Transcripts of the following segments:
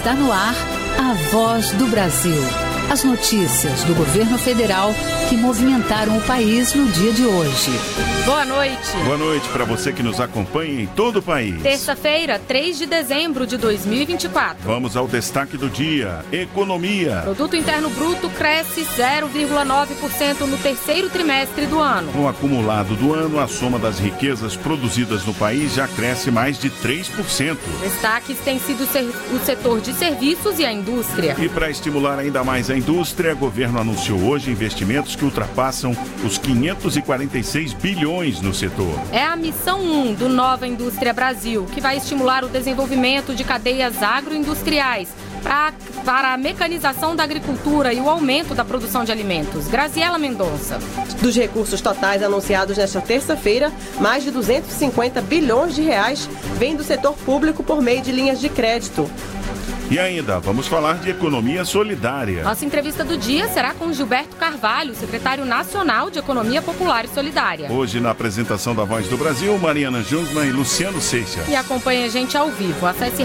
Está no ar a Voz do Brasil. As notícias do governo federal que movimentaram o país no dia de hoje. Boa noite. Boa noite para você que nos acompanha em todo o país. Terça-feira, 3 de dezembro de 2024. Vamos ao destaque do dia. Economia. Produto Interno Bruto cresce 0,9% no terceiro trimestre do ano. No acumulado do ano, a soma das riquezas produzidas no país já cresce mais de 3%. Destaques têm sido o setor de serviços e a indústria. E para estimular ainda mais a indústria, o governo anunciou hoje investimentos que ultrapassam os 546 bilhões no setor. É a missão 1 do Nova Indústria Brasil, que vai estimular o desenvolvimento de cadeias agroindustriais para a mecanização da agricultura e o aumento da produção de alimentos. Graziela Mendonça. Dos recursos totais anunciados nesta terça-feira, mais de 250 bilhões de reais vêm do setor público por meio de linhas de crédito. E ainda, vamos falar de economia solidária. Nossa entrevista do dia será com Gilberto Carvalho, secretário nacional de Economia Popular e Solidária. Hoje, na apresentação da Voz do Brasil, Mariana Jungmann e Luciano Seixas. E acompanhe a gente ao vivo. Acesse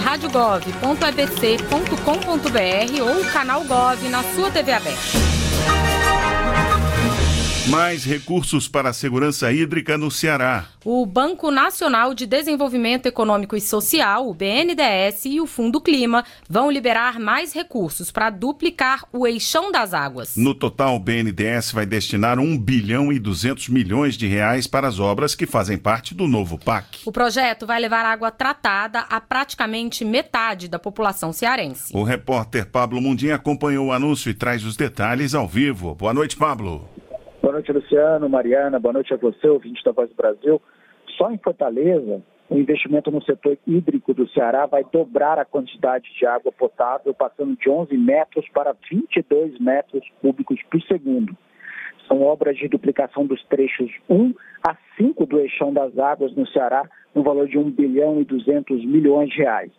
radiogov.abc.com.br ou o canal Gov na sua TV aberta. Mais recursos para a segurança hídrica no Ceará. O Banco Nacional de Desenvolvimento Econômico e Social, o BNDES, e o Fundo Clima vão liberar mais recursos para duplicar o eixão das águas. No total, o BNDES vai destinar 1 bilhão e 200 milhões de reais para as obras que fazem parte do novo PAC. O projeto vai levar água tratada a praticamente metade da população cearense. O repórter Pablo Mundim acompanhou o anúncio e traz os detalhes ao vivo. Boa noite, Pablo. Boa noite, Luciano, Mariana, boa noite a você, ouvinte da Voz do Brasil. Só em Fortaleza, o investimento no setor hídrico do Ceará vai dobrar a quantidade de água potável, passando de 11 metros para 22 metros cúbicos por segundo. São obras de duplicação dos trechos 1 a 5 do eixão das águas no Ceará, no valor de 1 bilhão e 200 milhões de reais.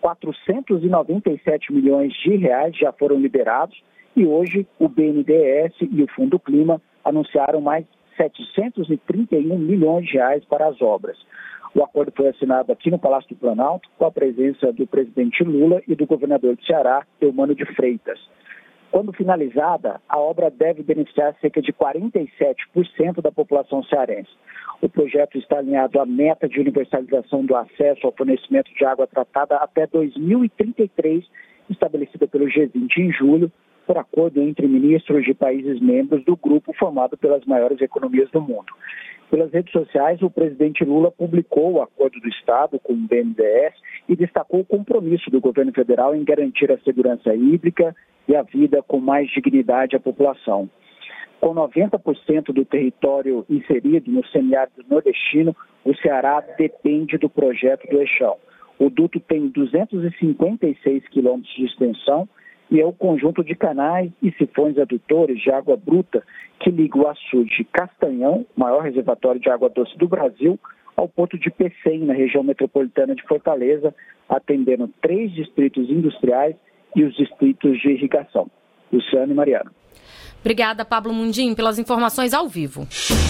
497 milhões de reais já foram liberados e hoje o BNDES e o Fundo Clima anunciaram mais 731 milhões de reais para as obras. O acordo foi assinado aqui no Palácio do Planalto com a presença do presidente Lula e do governador do Ceará, Eumano de Freitas. Quando finalizada, a obra deve beneficiar cerca de 47% da população cearense. O projeto está alinhado à meta de universalização do acesso ao fornecimento de água tratada até 2033, estabelecida pelo G20 em julho, por acordo entre ministros de países membros do grupo formado pelas maiores economias do mundo. Pelas redes sociais, o presidente Lula publicou o acordo do Estado com o BNDES e destacou o compromisso do governo federal em garantir a segurança hídrica e a vida com mais dignidade à população. Com 90% do território inserido no semiárido nordestino, o Ceará depende do projeto do eixão. O duto tem 256 quilômetros de extensão e é o conjunto de canais e sifões adutores de água bruta que liga o açude Castanhão, maior reservatório de água doce do Brasil, ao porto de Pecém, na região metropolitana de Fortaleza, atendendo 3 distritos industriais e os distritos de irrigação. Luciano e Mariana. Obrigada, Pablo Mundim, pelas informações ao vivo.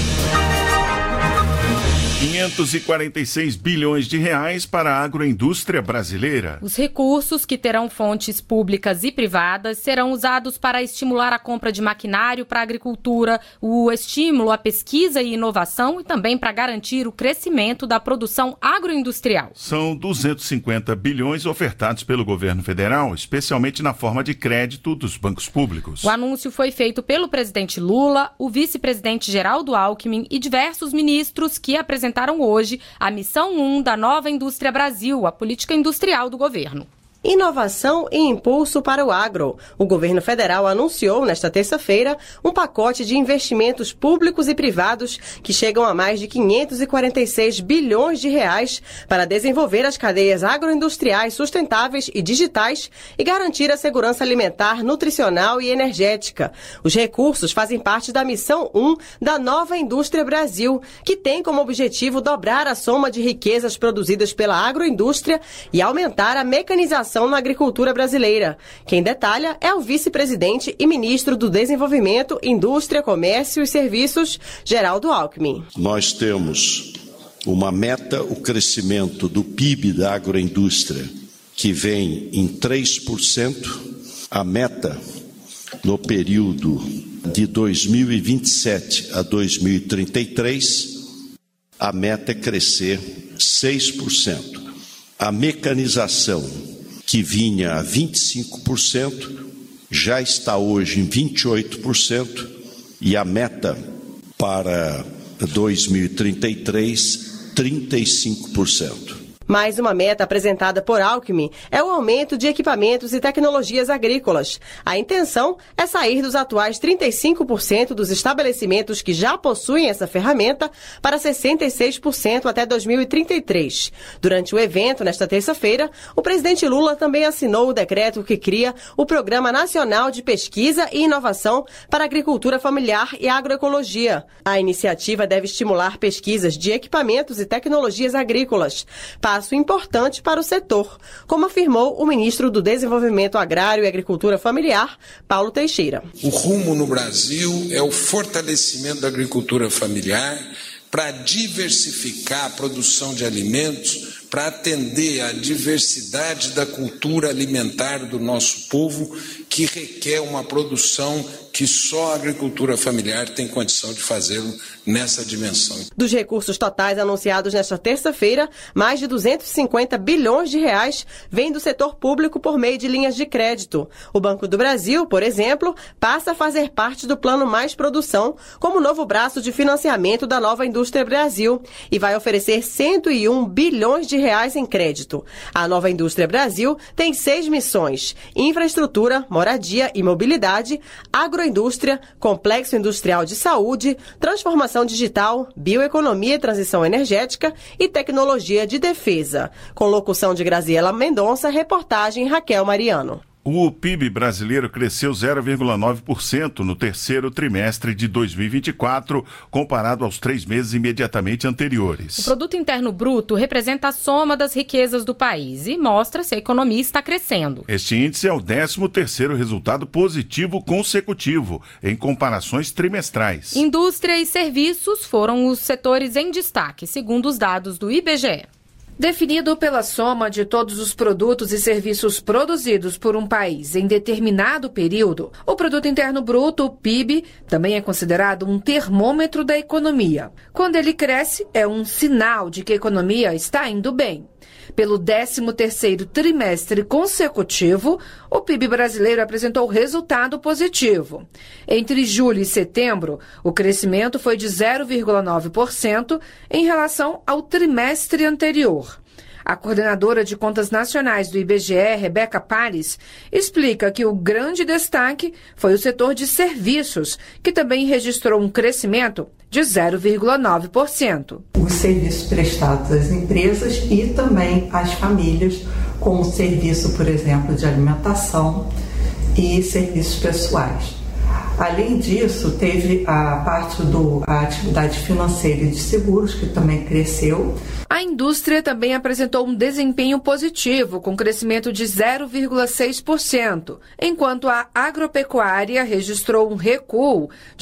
546 bilhões de reais para a agroindústria brasileira. Os recursos, que terão fontes públicas e privadas, serão usados para estimular a compra de maquinário para a agricultura, o estímulo à pesquisa e inovação e também para garantir o crescimento da produção agroindustrial. São 250 bilhões ofertados pelo governo federal, especialmente na forma de crédito dos bancos públicos. O anúncio foi feito pelo presidente Lula, o vice-presidente Geraldo Alckmin e diversos ministros que apresentaram hoje a missão 1 da Nova Indústria Brasil, a política industrial do governo. Inovação e impulso para o agro. O governo federal anunciou nesta terça-feira um pacote de investimentos públicos e privados que chegam a mais de 546 bilhões de reais para desenvolver as cadeias agroindustriais sustentáveis e digitais e garantir a segurança alimentar, nutricional e energética. Os recursos fazem parte da missão 1 da Nova Indústria Brasil, que tem como objetivo dobrar a soma de riquezas produzidas pela agroindústria e aumentar a mecanização na agricultura brasileira. Quem detalha é o vice-presidente e ministro do Desenvolvimento, Indústria, Comércio e Serviços, Geraldo Alckmin. Nós temos uma meta, o crescimento do PIB da agroindústria que vem em 3%. A meta no período de 2027 a 2033, a meta é crescer 6%. A mecanização, que vinha a 25%, já está hoje em 28%, e a meta para 2033, 35%. Mais uma meta apresentada por Alckmin é o aumento de equipamentos e tecnologias agrícolas. A intenção é sair dos atuais 35% dos estabelecimentos que já possuem essa ferramenta para 66% até 2033. Durante o evento, nesta terça-feira, o presidente Lula também assinou o decreto que cria o Programa Nacional de Pesquisa e Inovação para Agricultura Familiar e Agroecologia. A iniciativa deve estimular pesquisas de equipamentos e tecnologias agrícolas, passo importante para o setor, como afirmou o ministro do Desenvolvimento Agrário e Agricultura Familiar, Paulo Teixeira. O rumo no Brasil é o fortalecimento da agricultura familiar para diversificar a produção de alimentos, para atender à diversidade da cultura alimentar do nosso povo, que requer uma produção que só a agricultura familiar tem condição de fazê-lo nessa dimensão. Dos recursos totais anunciados nesta terça-feira, mais de 250 bilhões de reais vêm do setor público por meio de linhas de crédito. O Banco do Brasil, por exemplo, passa a fazer parte do Plano Mais Produção, como novo braço de financiamento da Nova Indústria Brasil, e vai oferecer 101 bilhões de reais em crédito. A Nova Indústria Brasil tem 6 missões: infraestrutura, moradia e mobilidade, agroindústria, complexo industrial de saúde, transformação digital, bioeconomia e transição energética e tecnologia de defesa. Com locução de Graziela Mendonça, reportagem Raquel Mariano. O PIB brasileiro cresceu 0,9% no terceiro trimestre de 2024, comparado aos 3 meses imediatamente anteriores. O Produto Interno Bruto representa a soma das riquezas do país e mostra se a economia está crescendo. Este índice é o 13º resultado positivo consecutivo em comparações trimestrais. Indústria e serviços foram os setores em destaque, segundo os dados do IBGE. Definido pela soma de todos os produtos e serviços produzidos por um país em determinado período, o Produto Interno Bruto, o PIB, também é considerado um termômetro da economia. Quando ele cresce, é um sinal de que a economia está indo bem. Pelo 13º trimestre consecutivo, o PIB brasileiro apresentou resultado positivo. Entre julho e setembro, o crescimento foi de 0,9% em relação ao trimestre anterior. A coordenadora de Contas Nacionais do IBGE, Rebeca Pares, explica que o grande destaque foi o setor de serviços, que também registrou um crescimento de 0,9%. Os serviços prestados às empresas e também às famílias, como o serviço, por exemplo, de alimentação e serviços pessoais. Além disso, teve a parte da atividade financeira e de seguros, que também cresceu. A indústria também apresentou um desempenho positivo, com crescimento de 0,6%, enquanto a agropecuária registrou um recuo de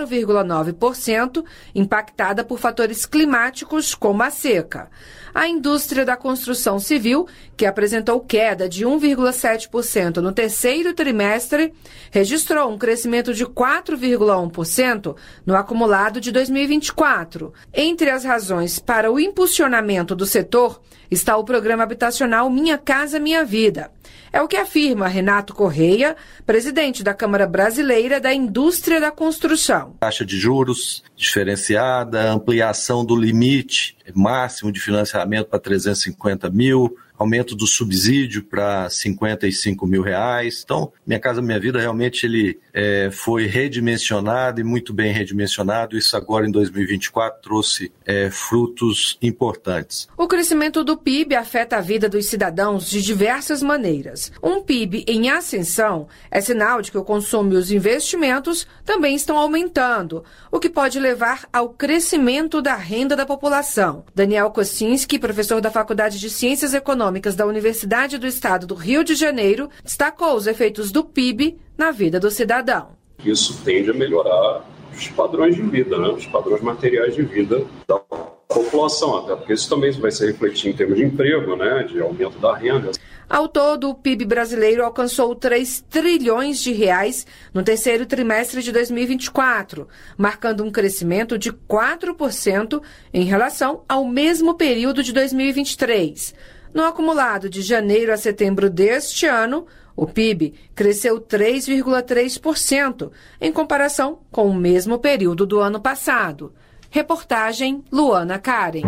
0,9%, impactada por fatores climáticos como a seca. A indústria da construção civil, que apresentou queda de 1,7% no terceiro trimestre, registrou um crescimento de 4,1% no acumulado de 2024. Entre as razões para o impulsionamento do setor está o programa habitacional Minha Casa Minha Vida. É o que afirma Renato Correia, presidente da Câmara Brasileira da Indústria da Construção. Taxa de juros diferenciada, ampliação do limite máximo de financiamento para 350 mil, aumento do subsídio para 55 mil reais. Então, Minha Casa Minha Vida realmente ele foi redimensionado e muito bem redimensionado. Isso agora em 2024 trouxe frutos importantes. O crescimento do PIB afeta a vida dos cidadãos de diversas maneiras. Um PIB em ascensão é sinal de que o consumo e os investimentos também estão aumentando, o que pode levar ao crescimento da renda da população. Daniel Kocinski, professor da Faculdade de Ciências Econômicas da Universidade do Estado do Rio de Janeiro, destacou os efeitos do PIB na vida do cidadão. Isso tende a melhorar os padrões de vida, os padrões materiais de vida da população, até porque isso também vai se refletir em termos de emprego, né, de aumento da renda. Ao todo, o PIB brasileiro alcançou 3 trilhões de reais no terceiro trimestre de 2024, marcando um crescimento de 4% em relação ao mesmo período de 2023. No acumulado de janeiro a setembro deste ano, o PIB cresceu 3,3% em comparação com o mesmo período do ano passado. Reportagem Luana Karen.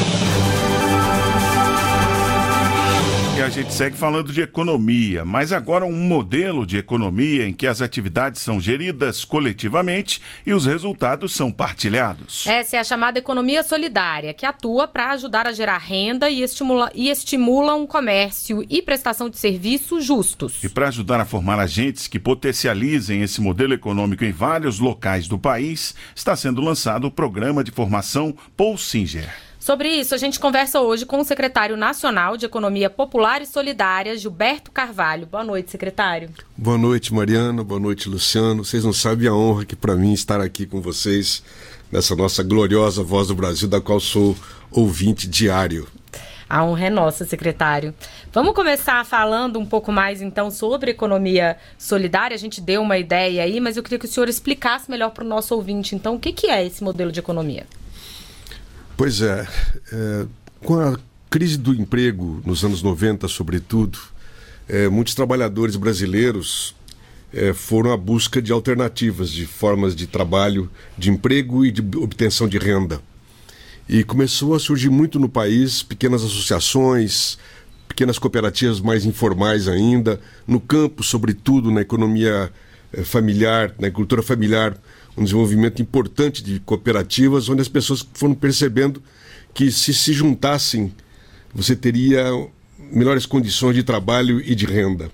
E a gente segue falando de economia, mas agora um modelo de economia em que as atividades são geridas coletivamente e os resultados são partilhados. Essa é a chamada economia solidária, que atua para ajudar a gerar renda e estimula um comércio e prestação de serviços justos. E para ajudar a formar agentes que potencializem esse modelo econômico em vários locais do país, está sendo lançado o programa de formação Paul Singer. Sobre isso, a gente conversa hoje com o secretário nacional de Economia Popular e Solidária, Gilberto Carvalho. Boa noite, secretário. Boa noite, Mariana. Boa noite, Luciano. Vocês não sabem a honra que para mim estar aqui com vocês nessa nossa gloriosa Voz do Brasil, da qual sou ouvinte diário. A honra é nossa, secretário. Vamos começar falando um pouco mais, então, sobre economia solidária. A gente deu uma ideia aí, mas eu queria que o senhor explicasse melhor para o nosso ouvinte, então, o que é esse modelo de economia? Pois é, com a crise do emprego nos anos 90, sobretudo, muitos trabalhadores brasileiros foram à busca de alternativas, de formas de trabalho, de emprego e de obtenção de renda. E começou a surgir muito no país pequenas associações, pequenas cooperativas mais informais ainda, no campo, sobretudo, na economia familiar, na agricultura familiar, um desenvolvimento importante de cooperativas, onde as pessoas foram percebendo que se juntassem, você teria melhores condições de trabalho e de renda.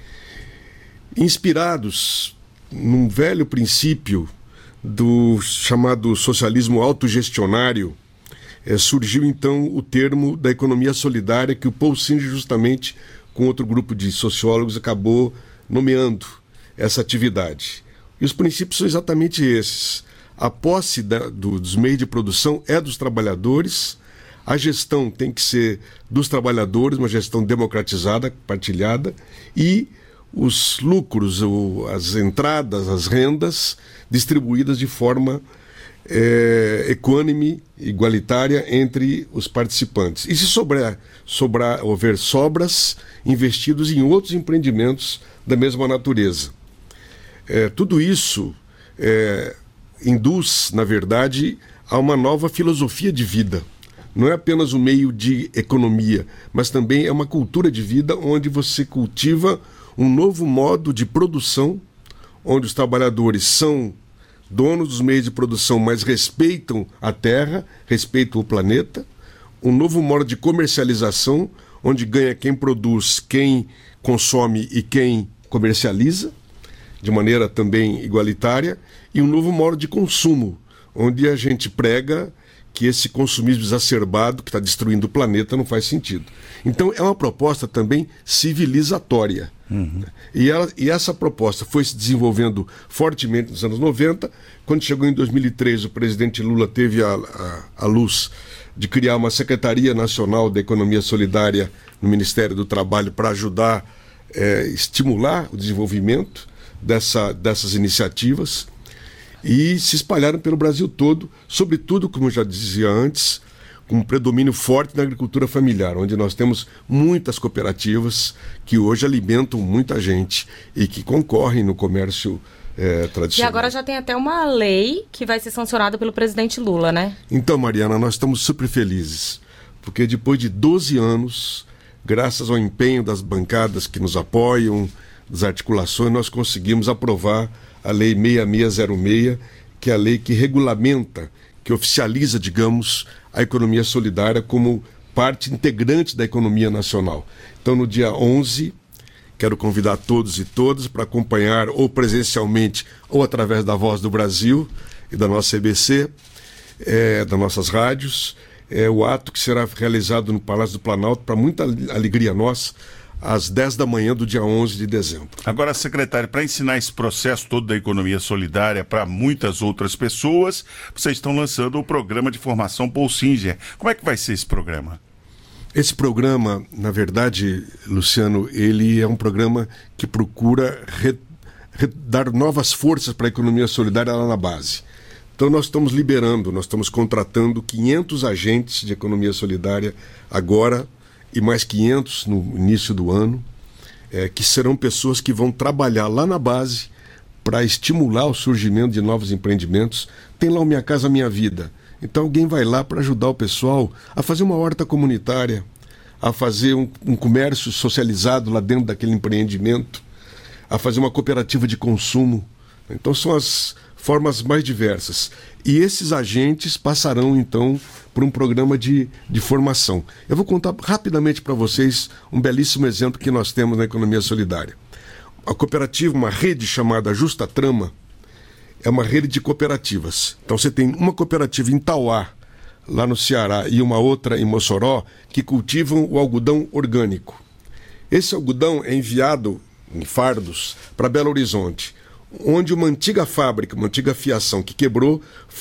Inspirados num velho princípio do chamado socialismo autogestionário, surgiu então o termo da economia solidária, que o Paul Singer, justamente com outro grupo de sociólogos, acabou nomeando essa atividade. E os princípios são exatamente esses. A posse dos meios de produção é dos trabalhadores, a gestão tem que ser dos trabalhadores, uma gestão democratizada, partilhada, e os lucros, as entradas, as rendas, distribuídas de forma equânime, igualitária entre os participantes. E se houver sobras, investidos em outros empreendimentos da mesma natureza. Tudo isso induz, na verdade, a uma nova filosofia de vida. Não é apenas um meio de economia, mas também é uma cultura de vida onde você cultiva um novo modo de produção, onde os trabalhadores são donos dos meios de produção, mas respeitam a terra, respeitam o planeta. Um novo modo de comercialização, onde ganha quem produz, quem consome e quem comercializa, de maneira também igualitária, e um novo modo de consumo, onde a gente prega que esse consumismo exacerbado que está destruindo o planeta não faz sentido. Então é uma proposta também civilizatória. E essa proposta foi se desenvolvendo fortemente nos anos 90, quando chegou em 2003 o presidente Lula teve a luz de criar uma Secretaria Nacional da Economia Solidária no Ministério do Trabalho para ajudar, estimular o desenvolvimento dessas iniciativas, e se espalharam pelo Brasil todo, sobretudo, como eu já dizia antes, com um predomínio forte na agricultura familiar, onde nós temos muitas cooperativas que hoje alimentam muita gente e que concorrem no comércio tradicional. E agora já tem até uma lei que vai ser sancionada pelo presidente Lula, né? Então, Mariana, nós estamos super felizes, porque depois de 12 anos, graças ao empenho das bancadas que nos apoiam, das articulações, nós conseguimos aprovar a Lei 6606, que é a lei que regulamenta, que oficializa, digamos, a economia solidária como parte integrante da economia nacional. Então, no dia 11, quero convidar todos e todas para acompanhar ou presencialmente ou através da Voz do Brasil e da nossa CBC, das nossas rádios, o ato que será realizado no Palácio do Planalto, para muita alegria nossa. às 10 da manhã do dia 11 de dezembro. Agora, secretário, para ensinar esse processo todo da economia solidária para muitas outras pessoas, vocês estão lançando o programa de formação Bolsinger. Como é que vai ser esse programa? Esse programa, na verdade, Luciano, ele é um programa que procura dar novas forças para a economia solidária lá na base. Então nós estamos contratando 500 agentes de economia solidária agora e mais 500 no início do ano, que serão pessoas que vão trabalhar lá na base para estimular o surgimento de novos empreendimentos. Tem lá o Minha Casa Minha Vida. Então alguém vai lá para ajudar o pessoal a fazer uma horta comunitária, a fazer um comércio socializado lá dentro daquele empreendimento, a fazer uma cooperativa de consumo. Então são as formas mais diversas. E esses agentes passarão, então, por um programa de formação. Eu vou contar rapidamente para vocês um belíssimo exemplo que nós temos na economia solidária. A cooperativa, uma rede chamada Justa Trama, é uma rede de cooperativas. Então você tem uma cooperativa em Tauá, lá no Ceará, e uma outra em Mossoró, que cultivam o algodão orgânico. Esse algodão é enviado em fardos para Belo Horizonte, onde uma antiga fábrica, uma antiga fiação que quebrou,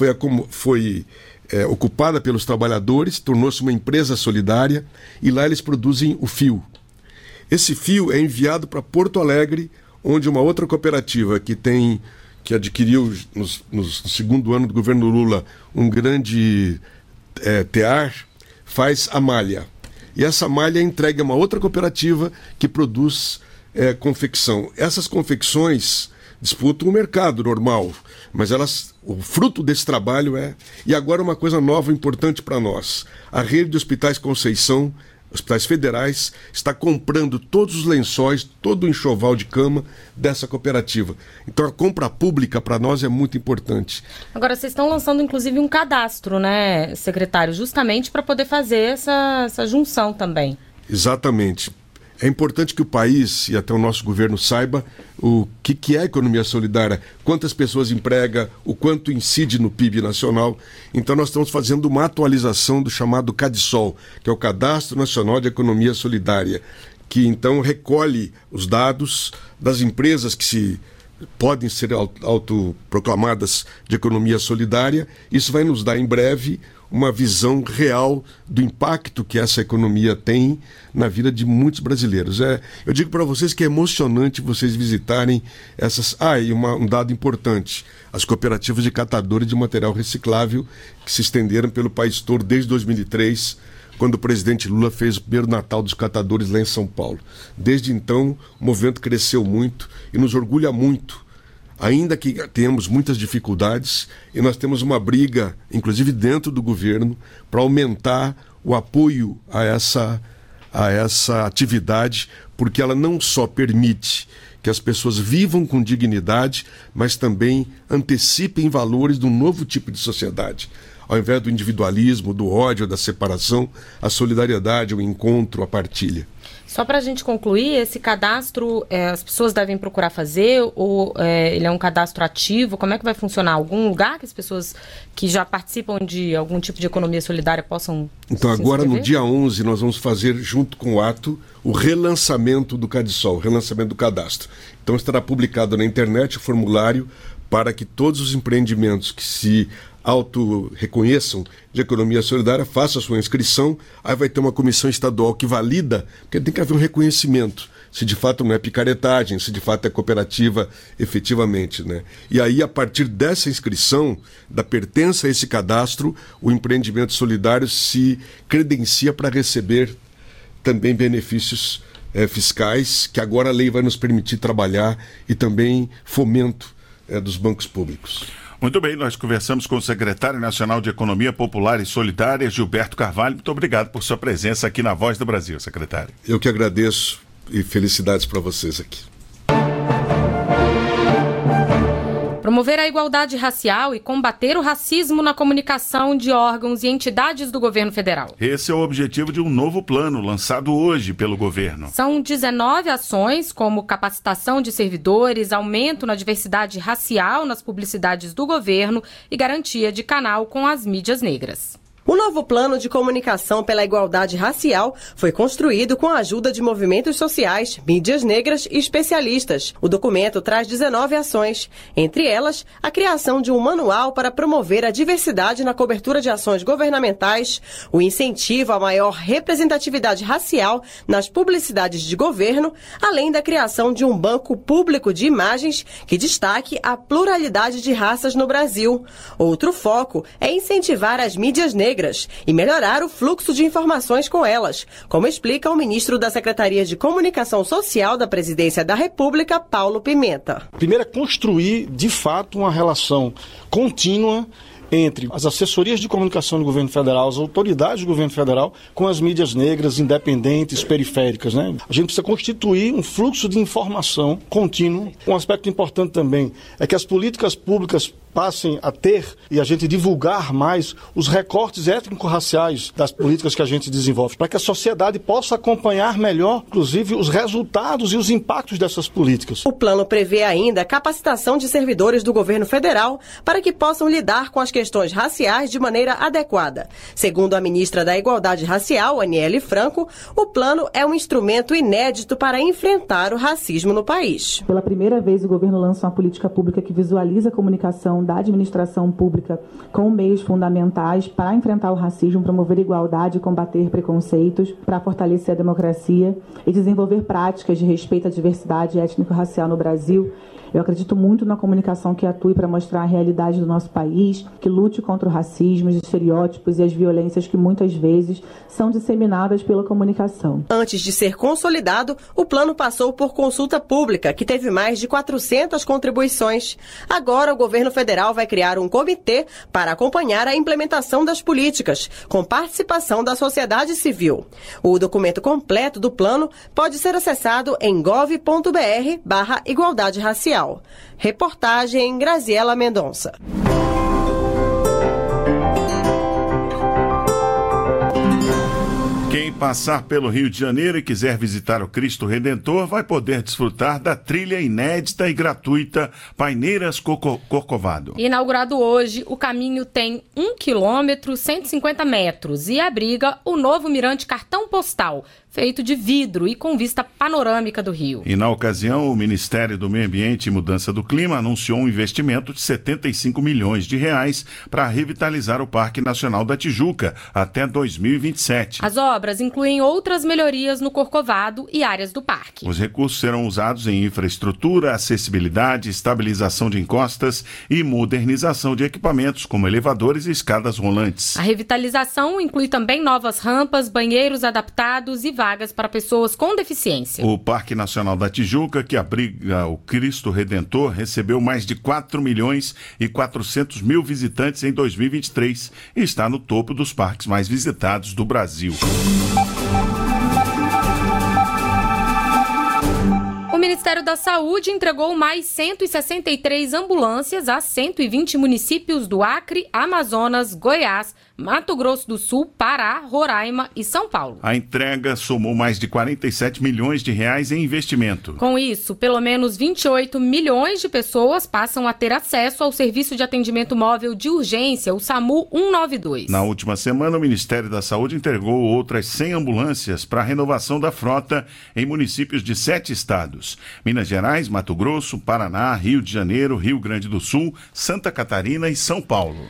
foi ocupada pelos trabalhadores, tornou-se uma empresa solidária, e lá eles produzem o fio. Esse fio é enviado para Porto Alegre, onde uma outra cooperativa que adquiriu no segundo ano do governo Lula um grande tear, faz a malha. E essa malha é entregue a uma outra cooperativa que produz confecção. Essas confecções disputam o mercado normal, mas o fruto desse trabalho E agora uma coisa nova importante para nós. A rede de hospitais Conceição, hospitais federais, está comprando todos os lençóis, todo o enxoval de cama dessa cooperativa. Então a compra pública para nós é muito importante. Agora, vocês estão lançando inclusive um cadastro, né, secretário, justamente para poder fazer essa junção também. Exatamente. É importante que o país e até o nosso governo saiba o que é a economia solidária, quantas pessoas emprega, o quanto incide no PIB nacional. Então nós estamos fazendo uma atualização do chamado CADSOL, que é o Cadastro Nacional de Economia Solidária, que então recolhe os dados das empresas que podem ser autoproclamadas de economia solidária. Isso vai nos dar em breve uma visão real do impacto que essa economia tem na vida de muitos brasileiros. Eu digo para vocês que é emocionante vocês visitarem essas... e um dado importante, as cooperativas de catadores de material reciclável que se estenderam pelo país todo desde 2003, quando o presidente Lula fez o primeiro Natal dos catadores lá em São Paulo. Desde então, o movimento cresceu muito e nos orgulha muito, ainda que tenhamos muitas dificuldades, e nós temos uma briga, inclusive dentro do governo, para aumentar o apoio a essa atividade, porque ela não só permite que as pessoas vivam com dignidade, mas também antecipem valores de um novo tipo de sociedade. Ao invés do individualismo, do ódio, da separação, a solidariedade, o encontro, a partilha. Só para a gente concluir, esse cadastro as pessoas devem procurar fazer ou ele é um cadastro ativo? Como é que vai funcionar? Algum lugar que as pessoas que já participam de algum tipo de economia solidária possam Então agora no dia 11 nós vamos fazer junto com o ato o relançamento do CADSOL, o relançamento do cadastro. Então estará publicado na internet o formulário para que todos os empreendimentos que se auto-reconheçam de economia solidária façam a sua inscrição. Aí vai ter uma comissão estadual que valida, porque tem que haver um reconhecimento, se de fato não é picaretagem, se de fato é cooperativa efetivamente, né? E aí, a partir dessa inscrição, da pertença a esse cadastro, o empreendimento solidário se credencia para receber também benefícios fiscais, que agora a lei vai nos permitir trabalhar, e também fomento dos bancos públicos. Muito bem, nós conversamos com o secretário nacional de Economia Popular e Solidária, Gilberto Carvalho. Muito obrigado por sua presença aqui na Voz do Brasil, secretário. Eu que agradeço e felicidades para vocês aqui. Promover a igualdade racial e combater o racismo na comunicação de órgãos e entidades do governo federal. Esse é o objetivo de um novo plano lançado hoje pelo governo. São 19 ações, como capacitação de servidores, aumento na diversidade racial nas publicidades do governo e garantia de canal com as mídias negras. O novo plano de comunicação pela igualdade racial foi construído com a ajuda de movimentos sociais, mídias negras e especialistas. O documento traz 19 ações, entre elas a criação de um manual para promover a diversidade na cobertura de ações governamentais, o incentivo à maior representatividade racial nas publicidades de governo, além da criação de um banco público de imagens que destaque a pluralidade de raças no Brasil. Outro foco é incentivar as mídias negras e melhorar o fluxo de informações com elas, como explica o ministro da Secretaria de Comunicação Social da Presidência da República, Paulo Pimenta. Primeiro é construir, de fato, uma relação contínua entre as assessorias de comunicação do governo federal, as autoridades do governo federal, com as mídias negras, independentes, periféricas, né? A gente precisa constituir um fluxo de informação contínuo. Um aspecto importante também é que as políticas públicas passem a ter e a gente divulgar mais os recortes étnico-raciais das políticas que a gente desenvolve, para que a sociedade possa acompanhar melhor, inclusive, os resultados e os impactos dessas políticas. O plano prevê ainda a capacitação de servidores do governo federal para que possam lidar com as questões raciais de maneira adequada. Segundo a ministra da Igualdade Racial, Aniele Franco, o plano é um instrumento inédito para enfrentar o racismo no país. Pela primeira vez, o governo lança uma política pública que visualiza a comunicação da administração pública com meios fundamentais para enfrentar o racismo, promover igualdade e combater preconceitos, para fortalecer a democracia e desenvolver práticas de respeito à diversidade étnico-racial no Brasil. Eu acredito muito na comunicação que atue para mostrar a realidade do nosso país, que lute contra o racismo, os estereótipos e as violências que muitas vezes são disseminadas pela comunicação. Antes de ser consolidado, o plano passou por consulta pública, que teve mais de 400 contribuições. Agora, o governo federal vai criar um comitê para acompanhar a implementação das políticas, com participação da sociedade civil. O documento completo do plano pode ser acessado em gov.br/igualdade racial. Reportagem Graziela Mendonça. Quem passar pelo Rio de Janeiro e quiser visitar o Cristo Redentor vai poder desfrutar da trilha inédita e gratuita Paineiras Corcovado. Inaugurado hoje, o caminho tem 1 quilômetro, 150 metros e abriga o novo mirante cartão postal, feito de vidro e com vista panorâmica do rio. E na ocasião, o Ministério do Meio Ambiente e Mudança do Clima anunciou um investimento de 75 milhões de reais para revitalizar o Parque Nacional da Tijuca até 2027. As obras incluem outras melhorias no Corcovado e áreas do parque. Os recursos serão usados em infraestrutura, acessibilidade, estabilização de encostas e modernização de equipamentos como elevadores e escadas rolantes. A revitalização inclui também novas rampas, banheiros adaptados e vagas para pessoas com deficiência. O Parque Nacional da Tijuca, que abriga o Cristo Redentor, recebeu mais de 4 milhões e 400 mil visitantes em 2023 e está no topo dos parques mais visitados do Brasil. O Ministério da Saúde entregou mais 163 ambulâncias a 120 municípios do Acre, Amazonas, Goiás, Mato Grosso do Sul, Pará, Roraima e São Paulo. A entrega somou mais de 47 milhões de reais em investimento. Com isso, pelo menos 28 milhões de pessoas passam a ter acesso ao Serviço de Atendimento Móvel de Urgência, o SAMU 192. Na última semana, o Ministério da Saúde entregou outras 100 ambulâncias para a renovação da frota em municípios de 7 estados: Minas Gerais, Mato Grosso, Paraná, Rio de Janeiro, Rio Grande do Sul, Santa Catarina e São Paulo.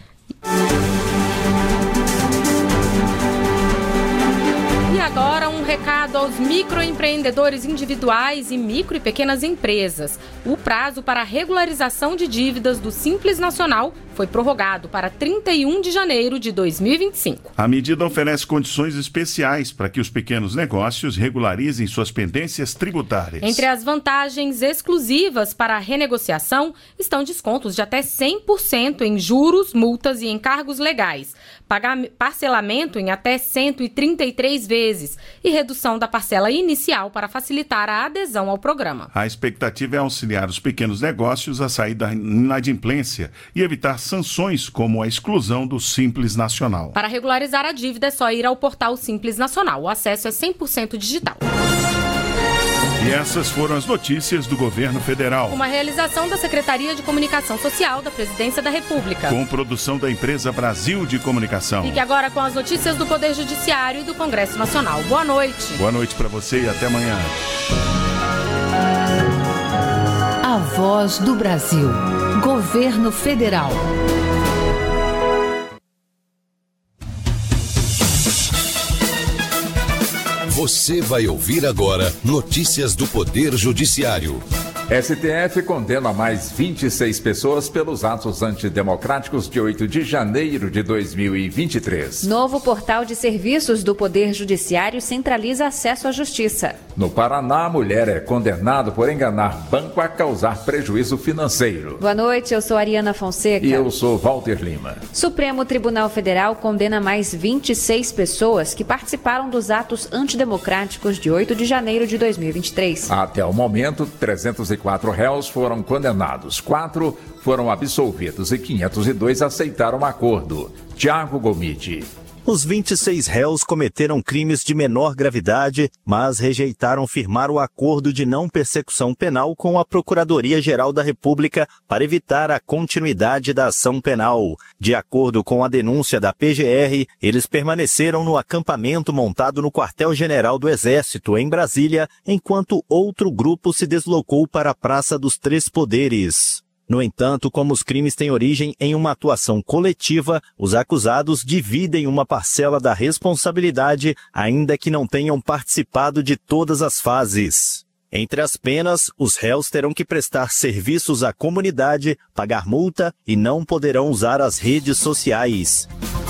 E agora um recado aos microempreendedores individuais e micro e pequenas empresas. O prazo para a regularização de dívidas do Simples Nacional foi prorrogado para 31 de janeiro de 2025. A medida oferece condições especiais para que os pequenos negócios regularizem suas pendências tributárias. Entre as vantagens exclusivas para a renegociação estão descontos de até 100% em juros, multas e encargos legais, parcelamento em até 133 vezes e redução da parcela inicial para facilitar a adesão ao programa. A expectativa é auxiliar os pequenos negócios a sair da inadimplência e evitar sanções como a exclusão do Simples Nacional. Para regularizar a dívida é só ir ao portal Simples Nacional. O acesso é 100% digital. E essas foram as notícias do governo federal. Uma realização da Secretaria de Comunicação Social da Presidência da República. Com produção da empresa Brasil de Comunicação. Fique agora com as notícias do Poder Judiciário e do Congresso Nacional. Boa noite. Boa noite para você e até amanhã. A Voz do Brasil. Governo Federal. Você vai ouvir agora notícias do Poder Judiciário. STF condena mais 26 pessoas pelos atos antidemocráticos de 8 de janeiro de 2023. Novo portal de serviços do Poder Judiciário centraliza acesso à justiça. No Paraná, a mulher é condenada por enganar banco a causar prejuízo financeiro. Boa noite, eu sou Ariana Fonseca. E eu sou Walter Lima. Supremo Tribunal Federal condena mais 26 pessoas que participaram dos atos antidemocráticos de 8 de janeiro de 2023. Até o momento, 304 réus foram condenados, 4 foram absolvidos e 502 aceitaram o acordo. Tiago Gomide. Os 26 réus cometeram crimes de menor gravidade, mas rejeitaram firmar o acordo de não persecução penal com a Procuradoria-Geral da República para evitar a continuidade da ação penal. De acordo com a denúncia da PGR, eles permaneceram no acampamento montado no Quartel-General do Exército, em Brasília, enquanto outro grupo se deslocou para a Praça dos Três Poderes. No entanto, como os crimes têm origem em uma atuação coletiva, os acusados dividem uma parcela da responsabilidade, ainda que não tenham participado de todas as fases. Entre as penas, os réus terão que prestar serviços à comunidade, pagar multa e não poderão usar as redes sociais.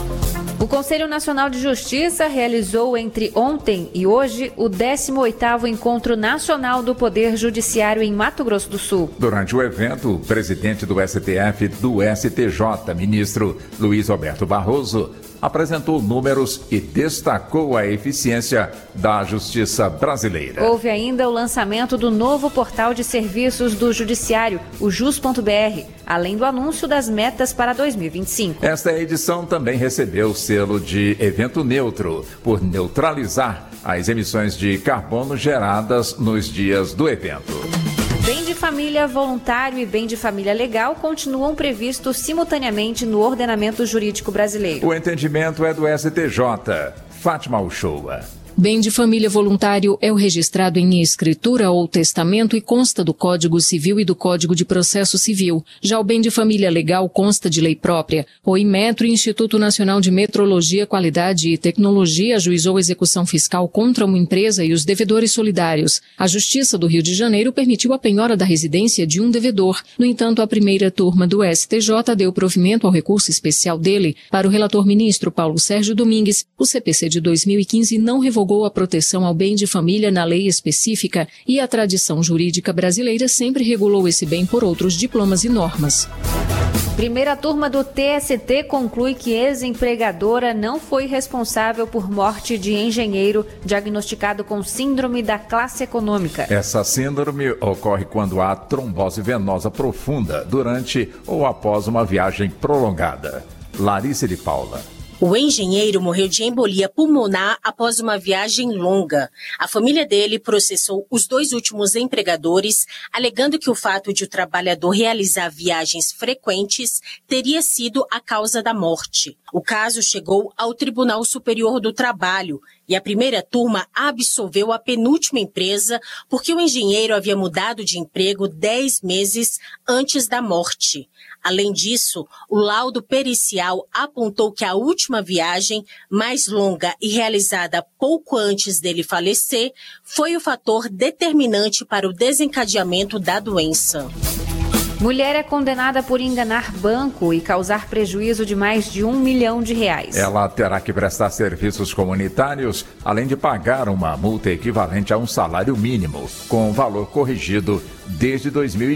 O Conselho Nacional de Justiça realizou entre ontem e hoje o 18º Encontro Nacional do Poder Judiciário em Mato Grosso do Sul. Durante o evento, o presidente do STF do STJ, ministro Luiz Roberto Barroso, apresentou números e destacou a eficiência da justiça brasileira. Houve ainda o lançamento do novo portal de serviços do Judiciário, o jus.br, além do anúncio das metas para 2025. Esta edição também recebeu o selo de evento neutro, por neutralizar as emissões de carbono geradas nos dias do evento. Bem de família voluntário e bem de família legal continuam previstos simultaneamente no ordenamento jurídico brasileiro. O entendimento é do STJ. Fátima Uchoa. Bem de família voluntário é o registrado em escritura ou testamento e consta do Código Civil e do Código de Processo Civil. Já o bem de família legal consta de lei própria. O Inmetro, Instituto Nacional de Metrologia, Qualidade e Tecnologia, ajuizou execução fiscal contra uma empresa e os devedores solidários. A Justiça do Rio de Janeiro permitiu a penhora da residência de um devedor. No entanto, a primeira turma do STJ deu provimento ao recurso especial dele. Para o relator ministro Paulo Sérgio Domingues, o CPC de 2015 não revogou a proteção ao bem de família na lei específica e a tradição jurídica brasileira sempre regulou esse bem por outros diplomas e normas. Primeira turma do TST conclui que ex-empregadora não foi responsável por morte de engenheiro diagnosticado com síndrome da classe econômica. Essa síndrome ocorre quando há trombose venosa profunda durante ou após uma viagem prolongada. Larissa de Paula. O engenheiro morreu de embolia pulmonar após uma viagem longa. A família dele processou os 2 últimos empregadores, alegando que o fato de o trabalhador realizar viagens frequentes teria sido a causa da morte. O caso chegou ao Tribunal Superior do Trabalho e a primeira turma absolveu a penúltima empresa porque o engenheiro havia mudado de emprego 10 meses antes da morte. Além disso, o laudo pericial apontou que a última viagem, mais longa e realizada pouco antes dele falecer, foi o fator determinante para o desencadeamento da doença. Mulher é condenada por enganar banco e causar prejuízo de mais de R$1 milhão. Ela terá que prestar serviços comunitários, além de pagar uma multa equivalente a um salário mínimo, com valor corrigido desde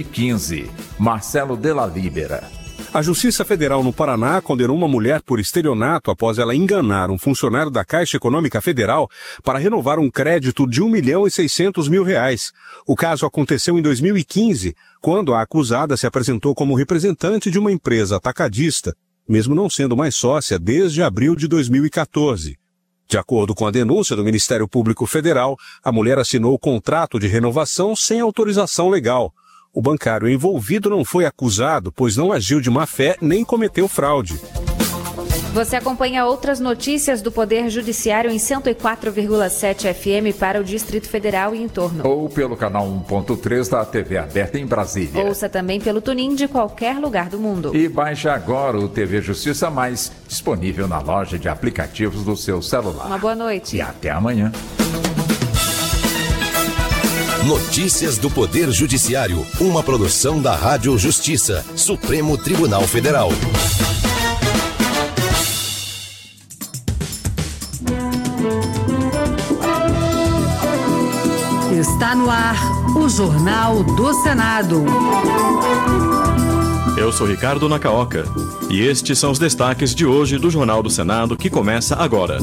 2015. Marcelo Della Libera. A Justiça Federal no Paraná condenou uma mulher por estelionato após ela enganar um funcionário da Caixa Econômica Federal para renovar um crédito de R$1.600.000. O caso aconteceu em 2015, quando a acusada se apresentou como representante de uma empresa atacadista, mesmo não sendo mais sócia desde abril de 2014. De acordo com a denúncia do Ministério Público Federal, a mulher assinou o contrato de renovação sem autorização legal. O bancário envolvido não foi acusado, pois não agiu de má-fé nem cometeu fraude. Você acompanha outras notícias do Poder Judiciário em 104,7 FM para o Distrito Federal e em torno. Ou pelo canal 1.3 da TV aberta em Brasília. Ouça também pelo TuneIn de qualquer lugar do mundo. E baixe agora o TV Justiça Mais, disponível na loja de aplicativos do seu celular. Uma boa noite. E até amanhã. Notícias do Poder Judiciário, uma produção da Rádio Justiça, Supremo Tribunal Federal. Está no ar o Jornal do Senado. Eu sou Ricardo Nakaoka e estes são os destaques de hoje do Jornal do Senado que começa agora.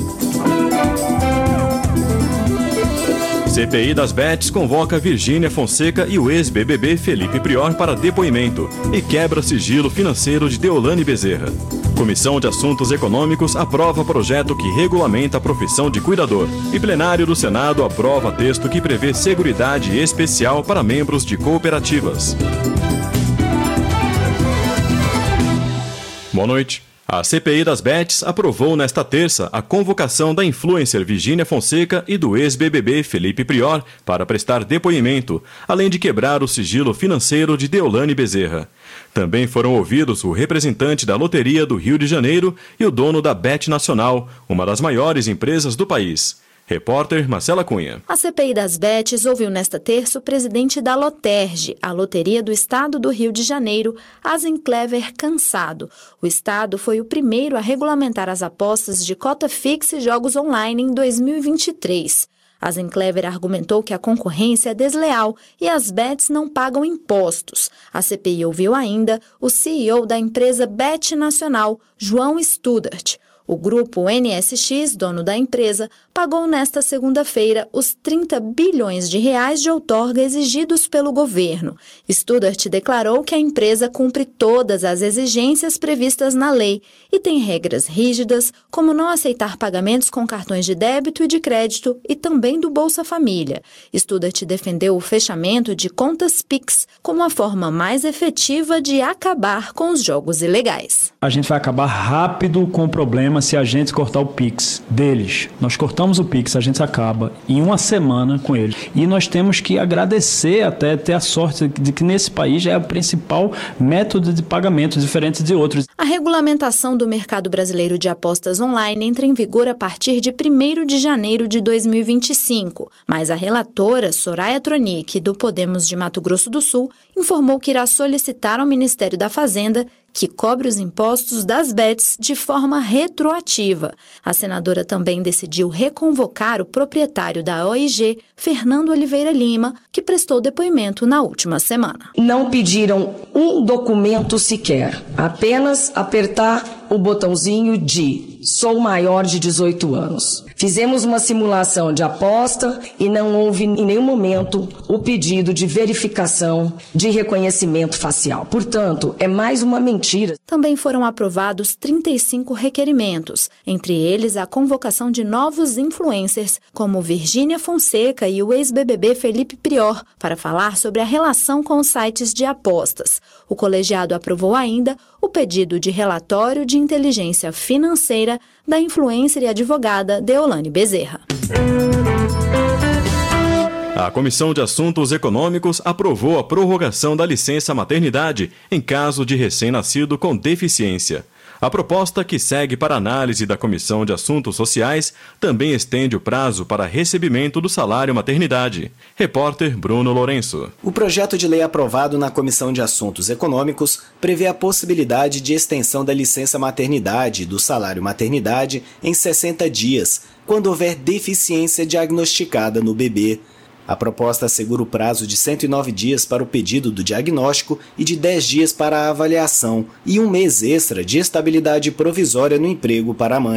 CPI das Bets convoca Virgínia Fonseca e o ex-BBB Felipe Prior para depoimento e quebra sigilo financeiro de Deolane Bezerra. Comissão de Assuntos Econômicos aprova projeto que regulamenta a profissão de cuidador. E plenário do Senado aprova texto que prevê seguridade especial para membros de cooperativas. Boa noite. A CPI das Bets aprovou nesta terça a convocação da influencer Virgínia Fonseca e do ex-BBB Felipe Prior para prestar depoimento, além de quebrar o sigilo financeiro de Deolane Bezerra. Também foram ouvidos o representante da Loteria do Rio de Janeiro e o dono da Bet Nacional, uma das maiores empresas do país. Repórter Marcela Cunha. A CPI das Bets ouviu nesta terça o presidente da Loterge, a Loteria do Estado do Rio de Janeiro, Azenclever Cansado. O Estado foi o primeiro a regulamentar as apostas de cota fixa e jogos online em 2023. Azenclever argumentou que a concorrência é desleal e as bets não pagam impostos. A CPI ouviu ainda o CEO da empresa Bet Nacional, João Studart. O grupo NSX, dono da empresa, pagou nesta segunda-feira os 30 bilhões de reais de outorga exigidos pelo governo. Studart declarou que a empresa cumpre todas as exigências previstas na lei e tem regras rígidas, como não aceitar pagamentos com cartões de débito e de crédito e também do Bolsa Família. Studart defendeu o fechamento de contas Pix como a forma mais efetiva de acabar com os jogos ilegais. A gente vai acabar rápido com o problema se a gente cortar o Pix deles. Nós cortamos o Pix, a gente acaba em uma semana com eles. E nós temos que agradecer, até ter a sorte de que nesse país é o principal método de pagamento, diferente de outros. A regulamentação do mercado brasileiro de apostas online entra em vigor a partir de 1º de janeiro de 2025. Mas a relatora, Soraya Tronic, do Podemos de Mato Grosso do Sul, informou que irá solicitar ao Ministério da Fazenda que cobre os impostos das bets de forma retroativa. A senadora também decidiu reconvocar o proprietário da OIG, Fernando Oliveira Lima, que prestou depoimento na última semana. Não pediram um documento sequer, apenas apertar o botãozinho de sou maior de 18 anos. Fizemos uma simulação de aposta e não houve em nenhum momento o pedido de verificação de reconhecimento facial. Portanto, é mais uma mentira. Também foram aprovados 35 requerimentos, entre eles a convocação de novos influencers, como Virgínia Fonseca e o ex-BBB Felipe Prior, para falar sobre a relação com os sites de apostas. O colegiado aprovou ainda o pedido de relatório de inteligência financeira da influencer e advogada Deolane Bezerra. A Comissão de Assuntos Econômicos aprovou a prorrogação da licença maternidade em caso de recém-nascido com deficiência. A proposta, que segue para análise da Comissão de Assuntos Sociais, também estende o prazo para recebimento do salário maternidade. Repórter Bruno Lourenço. O projeto de lei aprovado na Comissão de Assuntos Econômicos prevê a possibilidade de extensão da licença maternidade e do salário maternidade em 60 dias, quando houver deficiência diagnosticada no bebê. A proposta assegura o prazo de 109 dias para o pedido do diagnóstico e de 10 dias para a avaliação e um mês extra de estabilidade provisória no emprego para a mãe.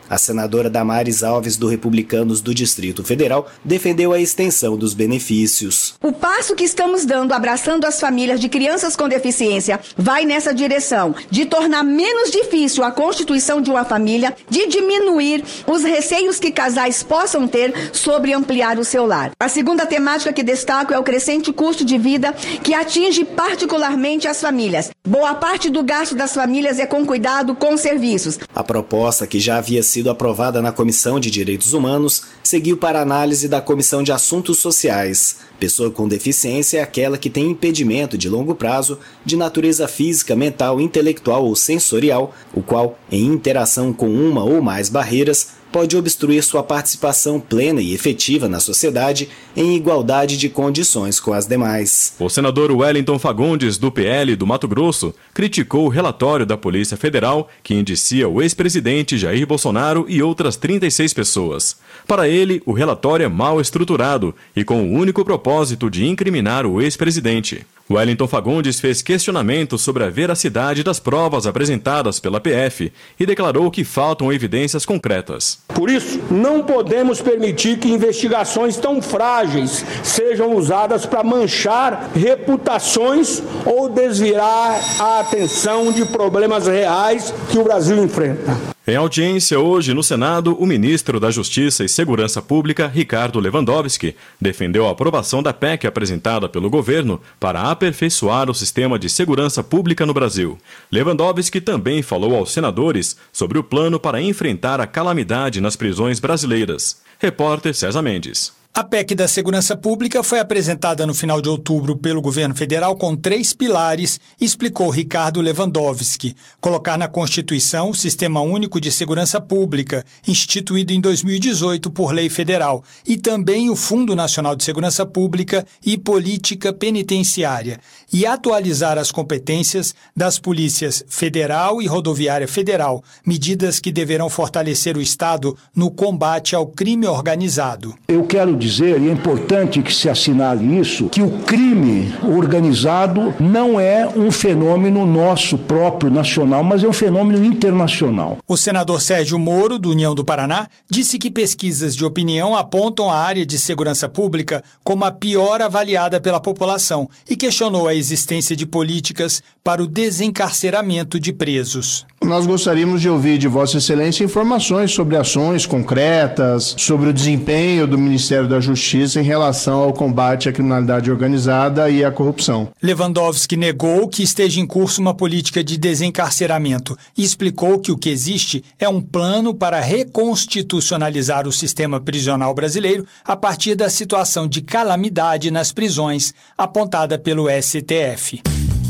A senadora Damares Alves, do Republicanos do Distrito Federal, defendeu a extensão dos benefícios. O passo que estamos dando, abraçando as famílias de crianças com deficiência, vai nessa direção de tornar menos difícil a constituição de uma família, de diminuir os receios que casais possam ter sobre ampliar o seu lar. A segunda temática que destaco é o crescente custo de vida que atinge particularmente as famílias. Boa parte do gasto das famílias é com cuidado com serviços. A proposta, que já havia sido aprovada na Comissão de Direitos Humanos, seguiu para análise da Comissão de Assuntos Sociais. Pessoa com deficiência é aquela que tem impedimento de longo prazo de natureza física, mental, intelectual ou sensorial, o qual, em interação com uma ou mais barreiras, pode obstruir sua participação plena e efetiva na sociedade em igualdade de condições com as demais. O senador Wellington Fagundes, do PL do Mato Grosso, criticou o relatório da Polícia Federal que indicia o ex-presidente Jair Bolsonaro e outras 36 pessoas. Para ele, o relatório é mal estruturado e com o único propósito de incriminar o ex-presidente. Wellington Fagundes fez questionamentos sobre a veracidade das provas apresentadas pela PF e declarou que faltam evidências concretas. Por isso, não podemos permitir que investigações tão frágeis sejam usadas para manchar reputações ou desviar a atenção de problemas reais que o Brasil enfrenta. Em audiência hoje no Senado, o ministro da Justiça e Segurança Pública, Ricardo Lewandowski, defendeu a aprovação da PEC apresentada pelo governo para aperfeiçoar o sistema de segurança pública no Brasil. Lewandowski também falou aos senadores sobre o plano para enfrentar a calamidade nas prisões brasileiras. Repórter César Mendes. A PEC da Segurança Pública foi apresentada no final de outubro pelo governo federal com 3 pilares, explicou Ricardo Lewandowski. Colocar na Constituição o Sistema Único de Segurança Pública, instituído em 2018 por lei federal, e também o Fundo Nacional de Segurança Pública e Política Penitenciária, e atualizar as competências das polícias federal e rodoviária federal, medidas que deverão fortalecer o Estado no combate ao crime organizado. Eu quero dizer, e é importante que se assinale isso, que o crime organizado não é um fenômeno nosso próprio nacional, mas é um fenômeno internacional. O senador Sérgio Moro, do União do Paraná, disse que pesquisas de opinião apontam a área de segurança pública como a pior avaliada pela população e questionou a existência de políticas para o desencarceramento de presos. Nós gostaríamos de ouvir de Vossa Excelência informações sobre ações concretas, sobre o desempenho do Ministério da Justiça em relação ao combate à criminalidade organizada e à corrupção. Lewandowski negou que esteja em curso uma política de desencarceramento e explicou que o que existe é um plano para reconstitucionalizar o sistema prisional brasileiro a partir da situação de calamidade nas prisões apontada pelo STF.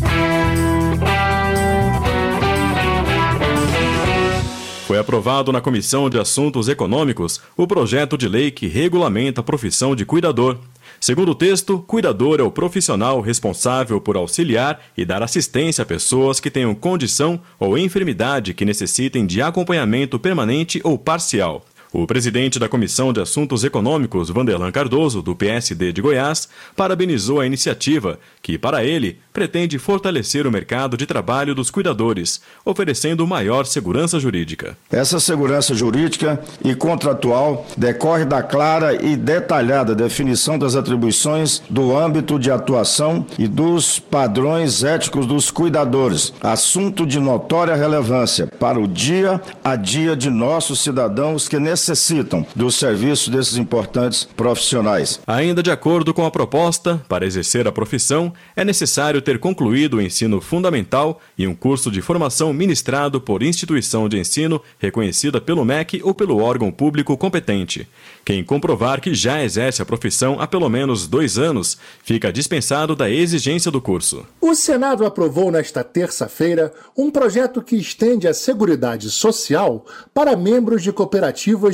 Foi aprovado na Comissão de Assuntos Econômicos o projeto de lei que regulamenta a profissão de cuidador. Segundo o texto, cuidador é o profissional responsável por auxiliar e dar assistência a pessoas que tenham condição ou enfermidade que necessitem de acompanhamento permanente ou parcial. O presidente da Comissão de Assuntos Econômicos, Vanderlan Cardoso, do PSD de Goiás, parabenizou a iniciativa, que, para ele, pretende fortalecer o mercado de trabalho dos cuidadores, oferecendo maior segurança jurídica. Essa segurança jurídica e contratual decorre da clara e detalhada definição das atribuições do âmbito de atuação e dos padrões éticos dos cuidadores, assunto de notória relevância para o dia a dia de nossos cidadãos que necessitam do serviço desses importantes profissionais. Ainda de acordo com a proposta, para exercer a profissão, é necessário ter concluído o ensino fundamental e um curso de formação ministrado por instituição de ensino reconhecida pelo MEC ou pelo órgão público competente. Quem comprovar que já exerce a profissão há pelo menos 2 anos, fica dispensado da exigência do curso. O Senado aprovou nesta terça-feira um projeto que estende a Seguridade Social para membros de cooperativas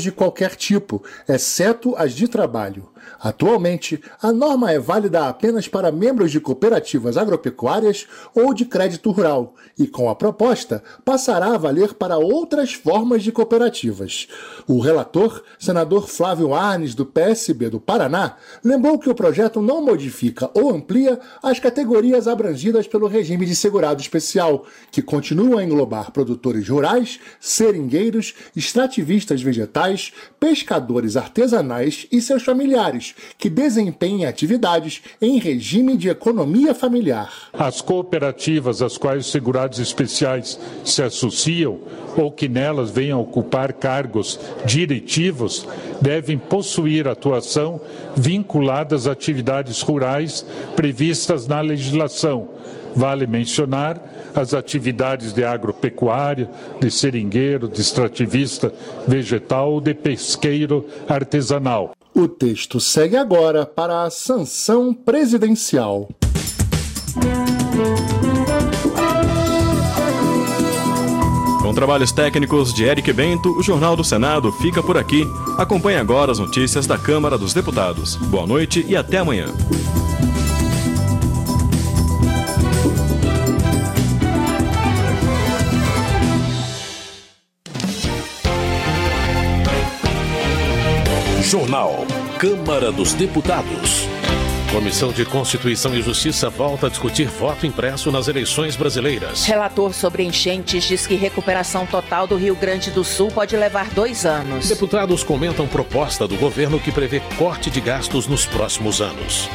de qualquer tipo, exceto as de trabalho. Atualmente, a norma é válida apenas para membros de cooperativas agropecuárias ou de crédito rural e, com a proposta, passará a valer para outras formas de cooperativas. O relator, senador Flávio Arnes, do PSB do Paraná, lembrou que o projeto não modifica ou amplia as categorias abrangidas pelo regime de segurado especial, que continua a englobar produtores rurais, seringueiros, extrativistas vegetais, pescadores artesanais e seus familiares, que desempenhem atividades em regime de economia familiar. As cooperativas às quais os segurados especiais se associam ou que nelas venham ocupar cargos diretivos devem possuir atuação vinculada às atividades rurais previstas na legislação. Vale mencionar as atividades de agropecuária, de seringueiro, de extrativista vegetal ou de pesqueiro artesanal. O texto segue agora para a sanção presidencial. Com trabalhos técnicos de Eric Bento, o Jornal do Senado fica por aqui. Acompanhe agora as notícias da Câmara dos Deputados. Boa noite e até amanhã. Jornal Câmara dos Deputados. Comissão de Constituição e Justiça volta a discutir voto impresso nas eleições brasileiras. Relator sobre enchentes diz que recuperação total do Rio Grande do Sul pode levar 2 anos. Deputados comentam proposta do governo que prevê corte de gastos nos próximos anos.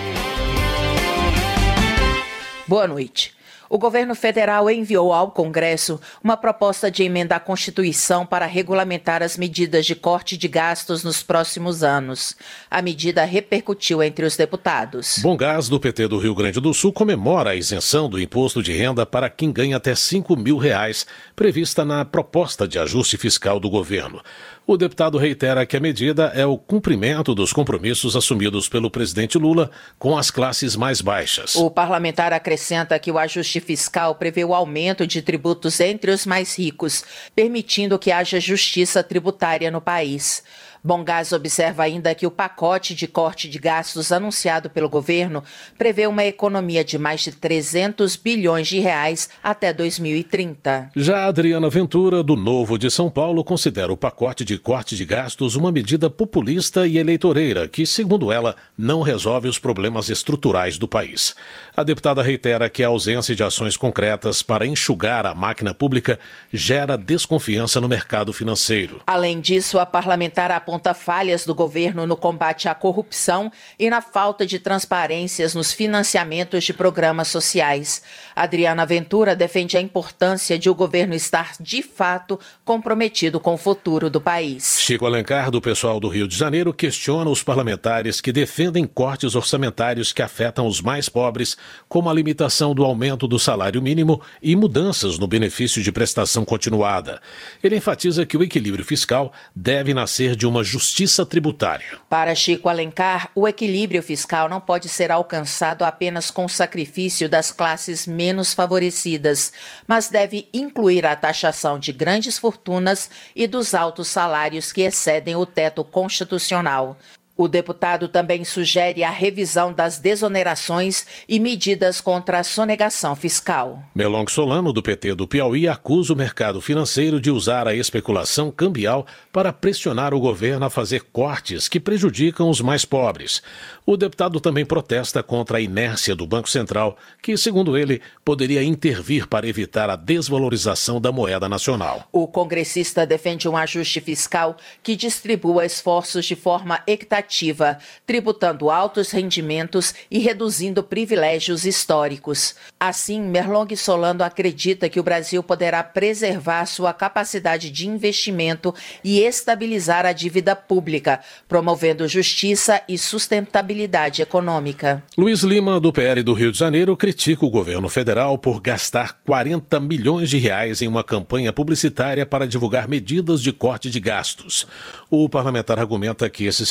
Boa noite. O governo federal enviou ao Congresso uma proposta de emenda à Constituição para regulamentar as medidas de corte de gastos nos próximos anos. A medida repercutiu entre os deputados. Bomgás, do PT do Rio Grande do Sul, comemora a isenção do imposto de renda para quem ganha até R$5.000, prevista na proposta de ajuste fiscal do governo. O deputado reitera que a medida é o cumprimento dos compromissos assumidos pelo presidente Lula com as classes mais baixas. O parlamentar acrescenta que o ajuste fiscal prevê o aumento de tributos entre os mais ricos, permitindo que haja justiça tributária no país. Bomgás observa ainda que o pacote de corte de gastos anunciado pelo governo prevê uma economia de mais de R$300 bilhões até 2030. Já Adriana Ventura, do Novo de São Paulo, considera o pacote de corte de gastos uma medida populista e eleitoreira que, segundo ela, não resolve os problemas estruturais do país. A deputada reitera que a ausência de ações concretas para enxugar a máquina pública gera desconfiança no mercado financeiro. Além disso, a parlamentar aponta falhas do governo no combate à corrupção e na falta de transparências nos financiamentos de programas sociais. Adriana Ventura defende a importância de o governo estar, de fato, comprometido com o futuro do país. Chico Alencar, do pessoal do Rio de Janeiro, questiona os parlamentares que defendem cortes orçamentários que afetam os mais pobres, como a limitação do aumento do salário mínimo e mudanças no benefício de prestação continuada. Ele enfatiza que o equilíbrio fiscal deve nascer de uma justiça tributária. Para Chico Alencar, o equilíbrio fiscal não pode ser alcançado apenas com o sacrifício das classes menos favorecidas, mas deve incluir a taxação de grandes fortunas e dos altos salários que excedem o teto constitucional. O deputado também sugere a revisão das desonerações e medidas contra a sonegação fiscal. Melong Solano, do PT do Piauí, acusa o mercado financeiro de usar a especulação cambial para pressionar o governo a fazer cortes que prejudicam os mais pobres. O deputado também protesta contra a inércia do Banco Central, que, segundo ele, poderia intervir para evitar a desvalorização da moeda nacional. O congressista defende um ajuste fiscal que distribua esforços de forma equitativa, tributando altos rendimentos e reduzindo privilégios históricos. Assim, Merlong Solano acredita que o Brasil poderá preservar sua capacidade de investimento e estabilizar a dívida pública, promovendo justiça e sustentabilidade econômica. Luiz Lima, do PL do Rio de Janeiro, critica o governo federal por gastar R$40 milhões em uma campanha publicitária para divulgar medidas de corte de gastos. O parlamentar argumenta que esses recursos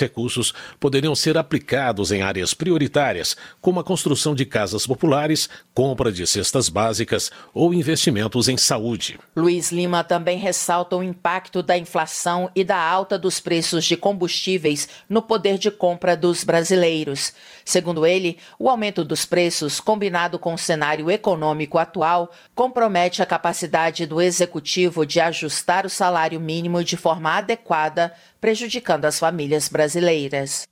recursos poderiam ser aplicados em áreas prioritárias, como a construção de casas populares, compra de cestas básicas ou investimentos em saúde. Luiz Lima também ressalta o impacto da inflação e da alta dos preços de combustíveis no poder de compra dos brasileiros. Segundo ele, o aumento dos preços, combinado com o cenário econômico atual, compromete a capacidade do executivo de ajustar o salário mínimo de forma adequada, prejudicando as famílias brasileiras.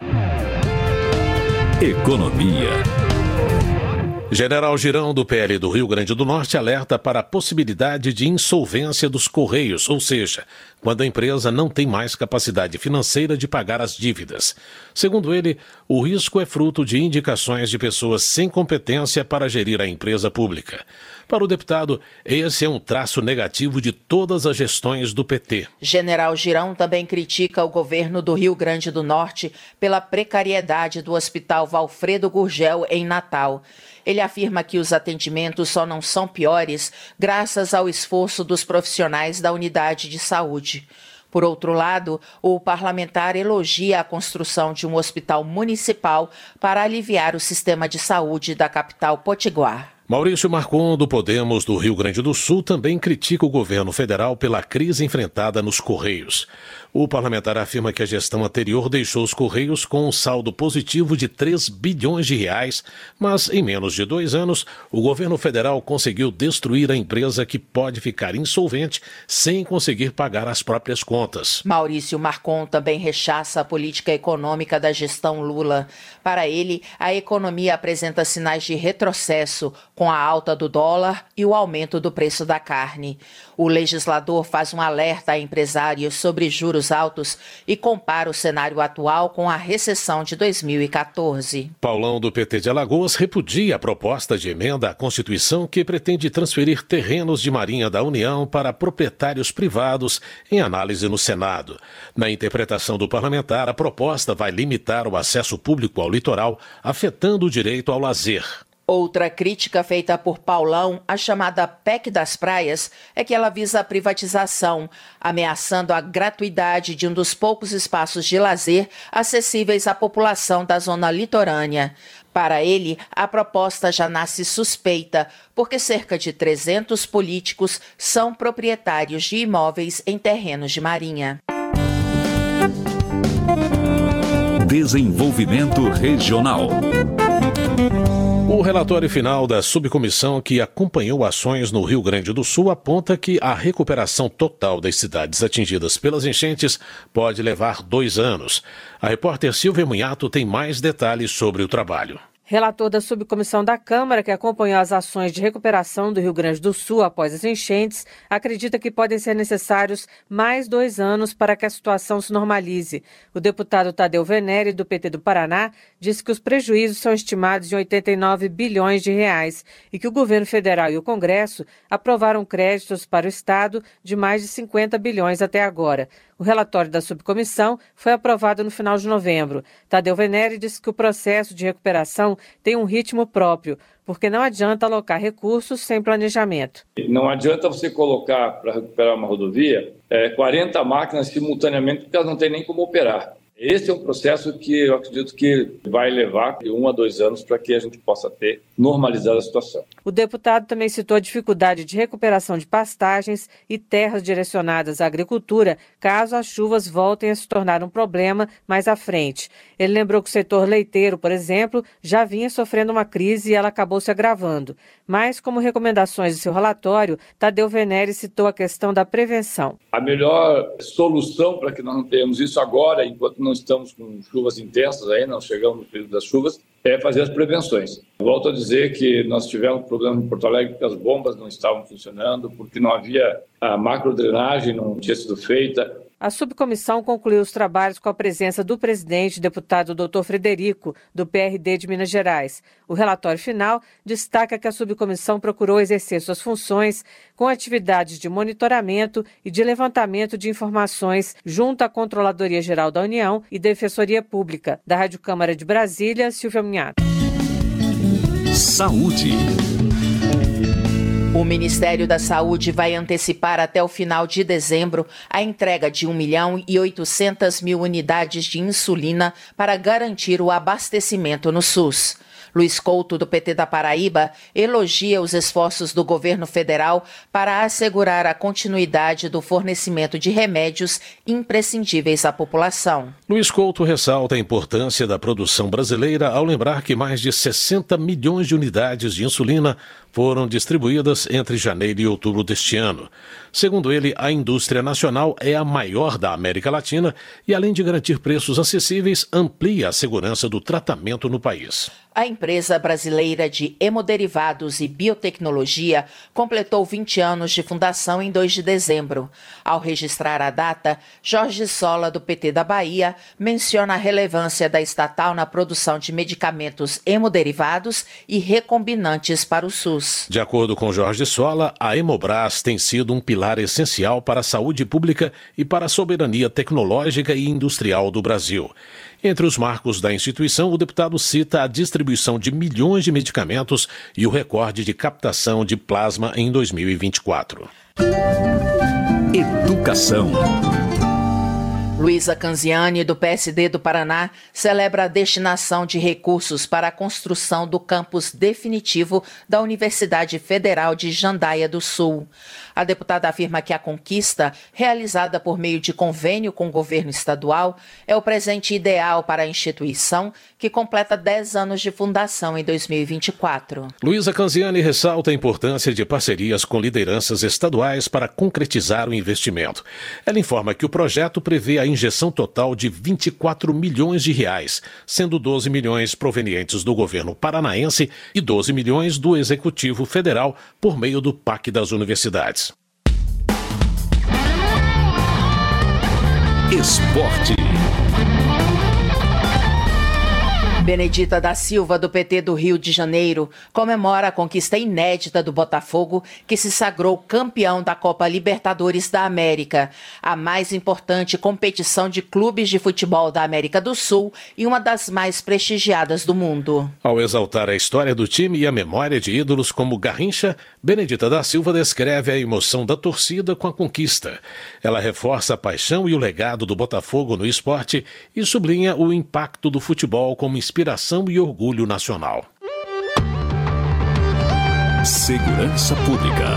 Economia. General Girão, do PL do Rio Grande do Norte, alerta para a possibilidade de insolvência dos Correios, ou seja, quando a empresa não tem mais capacidade financeira de pagar as dívidas. Segundo ele, o risco é fruto de indicações de pessoas sem competência para gerir a empresa pública. Para o deputado, esse é um traço negativo de todas as gestões do PT. General Girão também critica o governo do Rio Grande do Norte pela precariedade do Hospital Valfredo Gurgel, em Natal. Ele afirma que os atendimentos só não são piores graças ao esforço dos profissionais da unidade de saúde. Por outro lado, o parlamentar elogia a construção de um hospital municipal para aliviar o sistema de saúde da capital potiguar. Maurício Marcon, do Podemos do Rio Grande do Sul, também critica o governo federal pela crise enfrentada nos Correios. O parlamentar afirma que a gestão anterior deixou os Correios com um saldo positivo de 3 bilhões de reais, mas em menos de 2 anos, o governo federal conseguiu destruir a empresa, que pode ficar insolvente sem conseguir pagar as próprias contas. Maurício Marcon também rechaça a política econômica da gestão Lula. Para ele, a economia apresenta sinais de retrocesso, com a alta do dólar e o aumento do preço da carne. O legislador faz um alerta a empresários sobre juros altos e compara o cenário atual com a recessão de 2014. Paulão, do PT de Alagoas, repudia a proposta de emenda à Constituição que pretende transferir terrenos de Marinha da União para proprietários privados, em análise no Senado. Na interpretação do parlamentar, a proposta vai limitar o acesso público ao litoral, afetando o direito ao lazer. Outra crítica feita por Paulão, a chamada PEC das praias, é que ela visa a privatização, ameaçando a gratuidade de um dos poucos espaços de lazer acessíveis à população da zona litorânea. Para ele, a proposta já nasce suspeita, porque cerca de 300 políticos são proprietários de imóveis em terrenos de Marinha. Desenvolvimento regional. O relatório final da subcomissão que acompanhou ações no Rio Grande do Sul aponta que a recuperação total das cidades atingidas pelas enchentes pode levar 2 anos. A repórter Silvia Munhato tem mais detalhes sobre o trabalho. Relator da subcomissão da Câmara, que acompanhou as ações de recuperação do Rio Grande do Sul após as enchentes, acredita que podem ser necessários mais 2 anos para que a situação se normalize. O deputado Tadeu Venere, do PT do Paraná, disse que os prejuízos são estimados em 89 bilhões de reais e que o governo federal e o Congresso aprovaram créditos para o Estado de mais de 50 bilhões até agora. O relatório da subcomissão foi aprovado no final de novembro. Tadeu Venere disse que o processo de recuperação tem um ritmo próprio, porque não adianta alocar recursos sem planejamento. Não adianta você colocar para recuperar uma rodovia 40 máquinas simultaneamente, porque elas não têm nem como operar. Esse é um processo que eu acredito que vai levar 1 a 2 anos para que a gente possa ter normalizado a situação. O deputado também citou a dificuldade de recuperação de pastagens e terras direcionadas à agricultura, caso as chuvas voltem a se tornar um problema mais à frente. Ele lembrou que o setor leiteiro, por exemplo, já vinha sofrendo uma crise e ela acabou se agravando. Mas, como recomendações de seu relatório, Tadeu Venere citou a questão da prevenção. A melhor solução para que nós não tenhamos isso agora, enquanto não estamos com chuvas intensas aí, não chegamos no período das chuvas, é fazer as prevenções. Volto a dizer que nós tivemos problema em Porto Alegre porque as bombas não estavam funcionando, porque não havia a macrodrenagem, não tinha sido feita. A subcomissão concluiu os trabalhos com a presença do presidente, deputado Dr. Frederico, do PRD de Minas Gerais. O relatório final destaca que a subcomissão procurou exercer suas funções com atividades de monitoramento e de levantamento de informações junto à Controladoria Geral da União e Defensoria Pública. Da Rádio Câmara de Brasília, Silvia Munhato. Saúde. O Ministério da Saúde vai antecipar até o final de dezembro a entrega de 1.800.000 unidades de insulina para garantir o abastecimento no SUS. Luiz Couto, do PT da Paraíba, elogia os esforços do governo federal para assegurar a continuidade do fornecimento de remédios imprescindíveis à população. Luiz Couto ressalta a importância da produção brasileira ao lembrar que mais de 60 milhões de unidades de insulina foram distribuídas entre janeiro e outubro deste ano. Segundo ele, a indústria nacional é a maior da América Latina e, além de garantir preços acessíveis, amplia a segurança do tratamento no país. A empresa brasileira de hemoderivados e biotecnologia completou 20 anos de fundação em 2 de dezembro. Ao registrar a data, Jorge Sola, do PT da Bahia, menciona a relevância da estatal na produção de medicamentos hemoderivados e recombinantes para o SUS. De acordo com Jorge Sola, a Hemobras tem sido um pilar essencial para a saúde pública e para a soberania tecnológica e industrial do Brasil. Entre os marcos da instituição, o deputado cita a distribuição de milhões de medicamentos e o recorde de captação de plasma em 2024. Educação. Luísa Canziani, do PSD do Paraná, celebra a destinação de recursos para a construção do campus definitivo da Universidade Federal de Jandaia do Sul. A deputada afirma que a conquista, realizada por meio de convênio com o governo estadual, é o presente ideal para a instituição, que completa 10 anos de fundação em 2024. Luísa Canziani ressalta a importância de parcerias com lideranças estaduais para concretizar o investimento. Ela informa que o projeto prevê a injeção total de 24 milhões de reais, sendo 12 milhões provenientes do governo paranaense e 12 milhões do Executivo Federal por meio do PAC das universidades. Esporte. Benedita da Silva, do PT do Rio de Janeiro, comemora a conquista inédita do Botafogo, que se sagrou campeão da Copa Libertadores da América, a mais importante competição de clubes de futebol da América do Sul e uma das mais prestigiadas do mundo. Ao exaltar a história do time e a memória de ídolos como Garrincha, Benedita da Silva descreve a emoção da torcida com a conquista. Ela reforça a paixão e o legado do Botafogo no esporte e sublinha o impacto do futebol como inspiração e orgulho nacional. Segurança Pública.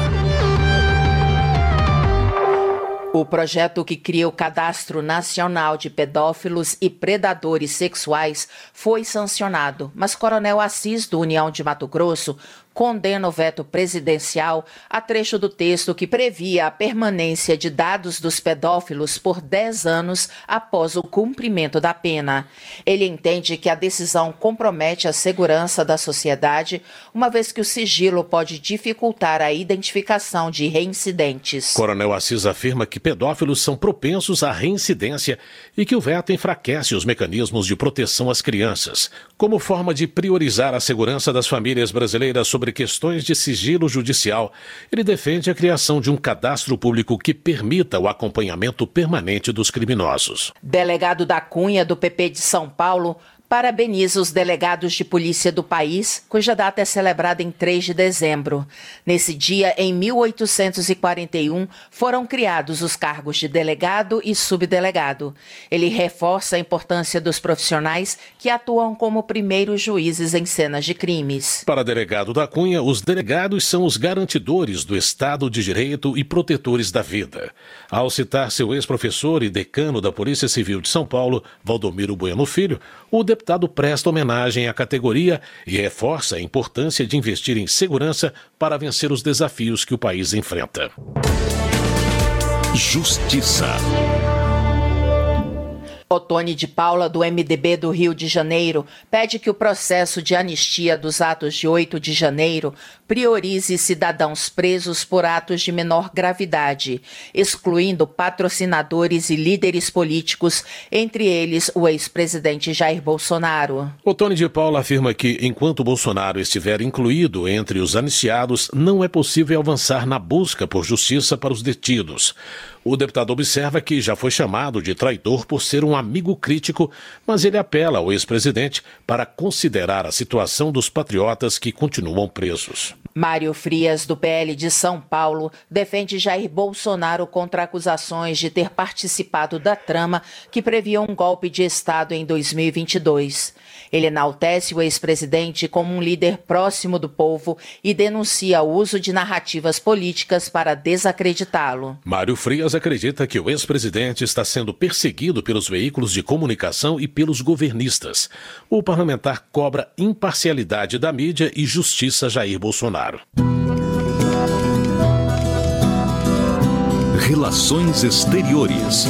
O projeto que cria o Cadastro Nacional de Pedófilos e Predadores Sexuais foi sancionado, mas Coronel Assis, do União de Mato Grosso, condena o veto presidencial a trecho do texto que previa a permanência de dados dos pedófilos por 10 anos após o cumprimento da pena. Ele entende que a decisão compromete a segurança da sociedade, uma vez que o sigilo pode dificultar a identificação de reincidentes. Coronel Assis afirma que pedófilos são propensos à reincidência e que o veto enfraquece os mecanismos de proteção às crianças. Como forma de priorizar a segurança das famílias brasileiras sobre questões de sigilo judicial, ele defende a criação de um cadastro público que permita o acompanhamento permanente dos criminosos. Delegado da Cunha, do PP de São Paulo, parabeniza os delegados de polícia do país, cuja data é celebrada em 3 de dezembro. Nesse dia, em 1841, foram criados os cargos de delegado e subdelegado. Ele reforça a importância dos profissionais que atuam como primeiros juízes em cenas de crimes. Para delegado da Cunha, os delegados são os garantidores do Estado de Direito e protetores da vida. Ao citar seu ex-professor e decano da Polícia Civil de São Paulo, Valdomiro Bueno Filho, o deputado presta homenagem à categoria e reforça a importância de investir em segurança para vencer os desafios que o país enfrenta. Justiça. Otone de Paula, do MDB do Rio de Janeiro, pede que o processo de anistia dos atos de 8 de janeiro priorize cidadãos presos por atos de menor gravidade, excluindo patrocinadores e líderes políticos, entre eles o ex-presidente Jair Bolsonaro. Otone de Paula afirma que, enquanto Bolsonaro estiver incluído entre os anistiados, não é possível avançar na busca por justiça para os detidos. O deputado observa que já foi chamado de traidor por ser um amigo crítico, mas ele apela ao ex-presidente para considerar a situação dos patriotas que continuam presos. Mário Frias, do PL de São Paulo, defende Jair Bolsonaro contra acusações de ter participado da trama que previa um golpe de Estado em 2022. Ele enaltece o ex-presidente como um líder próximo do povo e denuncia o uso de narrativas políticas para desacreditá-lo. Mário Frias acredita que o ex-presidente está sendo perseguido pelos veículos de comunicação e pelos governistas. O parlamentar cobra imparcialidade da mídia e justiça a Jair Bolsonaro. Relações Exteriores.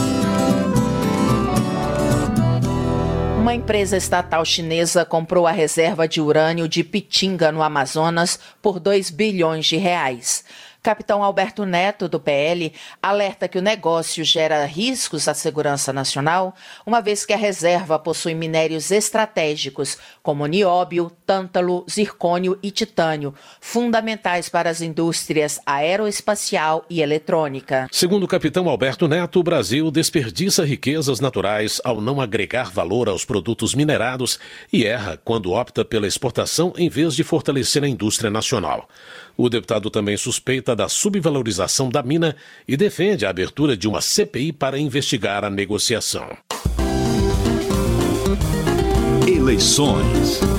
Uma empresa estatal chinesa comprou a reserva de urânio de Pitinga, no Amazonas, por 2 bilhões de reais. Capitão Alberto Neto, do PL, alerta que o negócio gera riscos à segurança nacional, uma vez que a reserva possui minérios estratégicos, como nióbio, tântalo, zircônio e titânio, fundamentais para as indústrias aeroespacial e eletrônica. Segundo o capitão Alberto Neto, o Brasil desperdiça riquezas naturais ao não agregar valor aos produtos minerados e erra quando opta pela exportação em vez de fortalecer a indústria nacional. O deputado também suspeita da subvalorização da mina e defende a abertura de uma CPI para investigar a negociação. Eleições.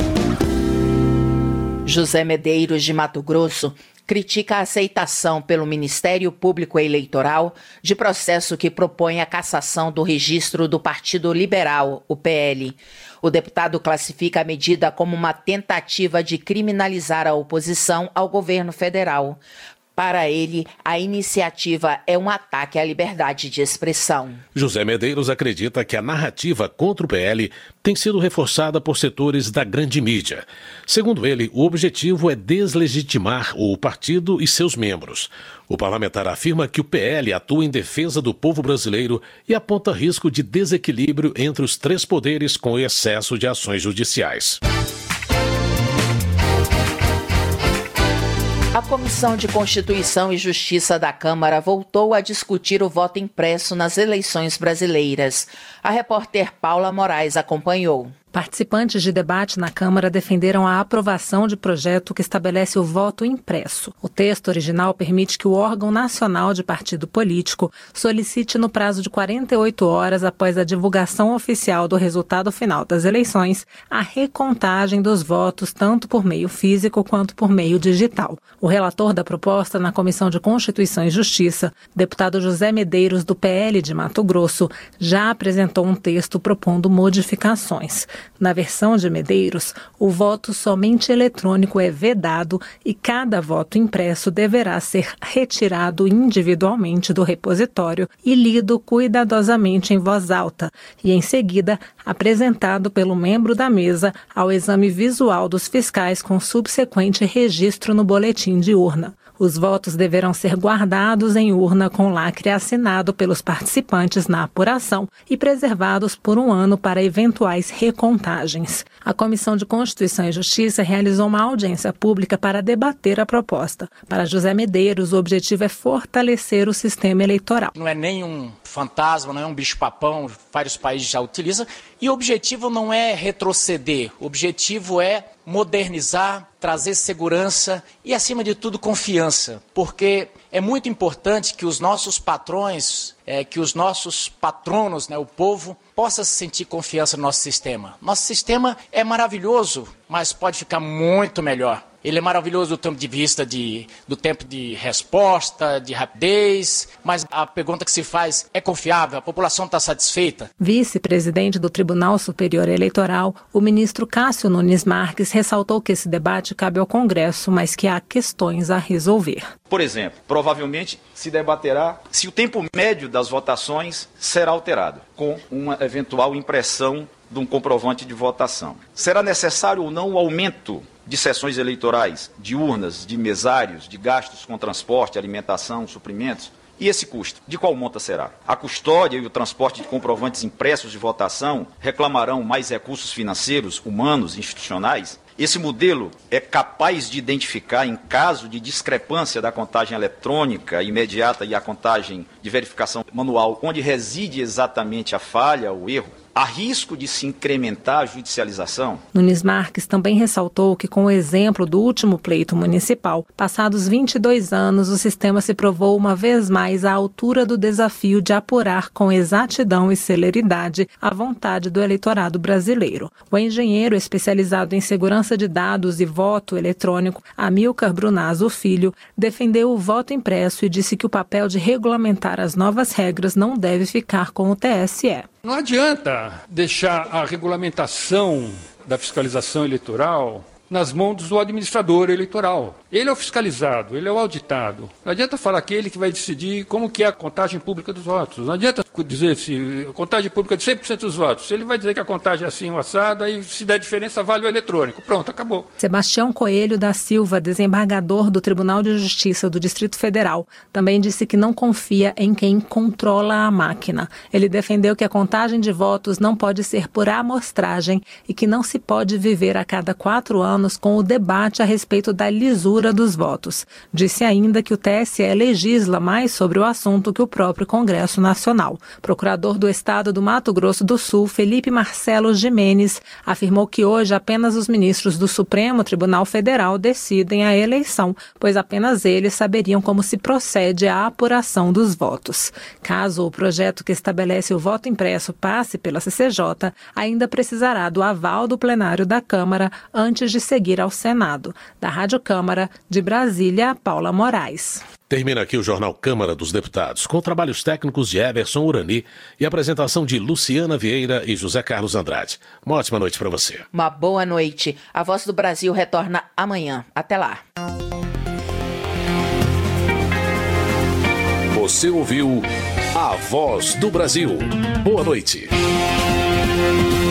José Medeiros, de Mato Grosso, critica a aceitação pelo Ministério Público Eleitoral de processo que propõe a cassação do registro do Partido Liberal, o PL. O deputado classifica a medida como uma tentativa de criminalizar a oposição ao governo federal. Para ele, a iniciativa é um ataque à liberdade de expressão. José Medeiros acredita que a narrativa contra o PL tem sido reforçada por setores da grande mídia. Segundo ele, o objetivo é deslegitimar o partido e seus membros. O parlamentar afirma que o PL atua em defesa do povo brasileiro e aponta risco de desequilíbrio entre os três poderes com excesso de ações judiciais. A Comissão de Constituição e Justiça da Câmara voltou a discutir o voto impresso nas eleições brasileiras. A repórter Paula Moraes acompanhou. Participantes de debate na Câmara defenderam a aprovação de projeto que estabelece o voto impresso. O texto original permite que o órgão nacional de partido político solicite no prazo de 48 horas após a divulgação oficial do resultado final das eleições a recontagem dos votos tanto por meio físico quanto por meio digital. O relator da proposta na Comissão de Constituição e Justiça, deputado José Medeiros, do PL de Mato Grosso, já apresentou um texto propondo modificações. Na versão de Medeiros, o voto somente eletrônico é vedado e cada voto impresso deverá ser retirado individualmente do repositório e lido cuidadosamente em voz alta e, em seguida, apresentado pelo membro da mesa ao exame visual dos fiscais com subsequente registro no boletim de urna. Os votos deverão ser guardados em urna com lacre assinado pelos participantes na apuração e preservados por 1 ano para eventuais recontagens. A Comissão de Constituição e Justiça realizou uma audiência pública para debater a proposta. Para José Medeiros, o objetivo é fortalecer o sistema eleitoral. Não é nem um fantasma, não é um bicho-papão, vários países já utilizam, e o objetivo não é retroceder, o objetivo é modernizar, trazer segurança e, acima de tudo, confiança, porque é muito importante que os nossos patrões, que os nossos patronos, o povo, possa sentir confiança no nosso sistema. Nosso sistema é maravilhoso, mas pode ficar muito melhor. Ele é maravilhoso do ponto de vista do tempo de resposta, de rapidez, mas a pergunta que se faz é confiável? A população está satisfeita? Vice-presidente do Tribunal Superior Eleitoral, o ministro Cássio Nunes Marques ressaltou que esse debate cabe ao Congresso, mas que há questões a resolver. Por exemplo, provavelmente se debaterá se o tempo médio das votações será alterado, com uma eventual impressão de um comprovante de votação. Será necessário ou não o aumento de sessões eleitorais, de urnas, de mesários, de gastos com transporte, alimentação, suprimentos? E esse custo, de qual monta será? A custódia e o transporte de comprovantes impressos de votação reclamarão mais recursos financeiros, humanos, institucionais? Esse modelo é capaz de identificar, em caso de discrepância da contagem eletrônica imediata e a contagem de verificação manual, onde reside exatamente a falha, o erro. Há risco de se incrementar a judicialização? Nunes Marques também ressaltou que, com o exemplo do último pleito municipal, passados 22 anos, o sistema se provou uma vez mais à altura do desafio de apurar com exatidão e celeridade a vontade do eleitorado brasileiro. O engenheiro especializado em segurança de dados e voto eletrônico, Amilcar Brunazzo Filho, defendeu o voto impresso e disse que o papel de regulamentar as novas regras não deve ficar com o TSE. Não adianta deixar a regulamentação da fiscalização eleitoral nas mãos do administrador eleitoral. Ele é o fiscalizado, ele é o auditado. Não adianta falar que ele que vai decidir como que é a contagem pública dos votos. Não adianta dizer se a contagem pública de 100% dos votos. Ele vai dizer que a contagem é assim, o assado, aí se der diferença, vale o eletrônico. Pronto, acabou. Sebastião Coelho da Silva, desembargador do Tribunal de Justiça do Distrito Federal, também disse que não confia em quem controla a máquina. Ele defendeu que a contagem de votos não pode ser por amostragem e que não se pode viver a cada 4 anos com o debate a respeito da lisura dos votos. Disse ainda que o TSE legisla mais sobre o assunto que o próprio Congresso Nacional. Procurador do Estado do Mato Grosso do Sul, Felipe Marcelo Gimenez, afirmou que hoje apenas os ministros do Supremo Tribunal Federal decidem a eleição, pois apenas eles saberiam como se procede à apuração dos votos. Caso o projeto que estabelece o voto impresso passe pela CCJ, ainda precisará do aval do plenário da Câmara antes de seguir ao Senado. Da Rádio Câmara, de Brasília, Paula Moraes. Termina aqui o Jornal Câmara dos Deputados, com trabalhos técnicos de Everson Urani e apresentação de Luciana Vieira e José Carlos Andrade. Uma ótima noite para você. Uma boa noite. A Voz do Brasil retorna amanhã. Até lá. Você ouviu A Voz do Brasil. Boa noite.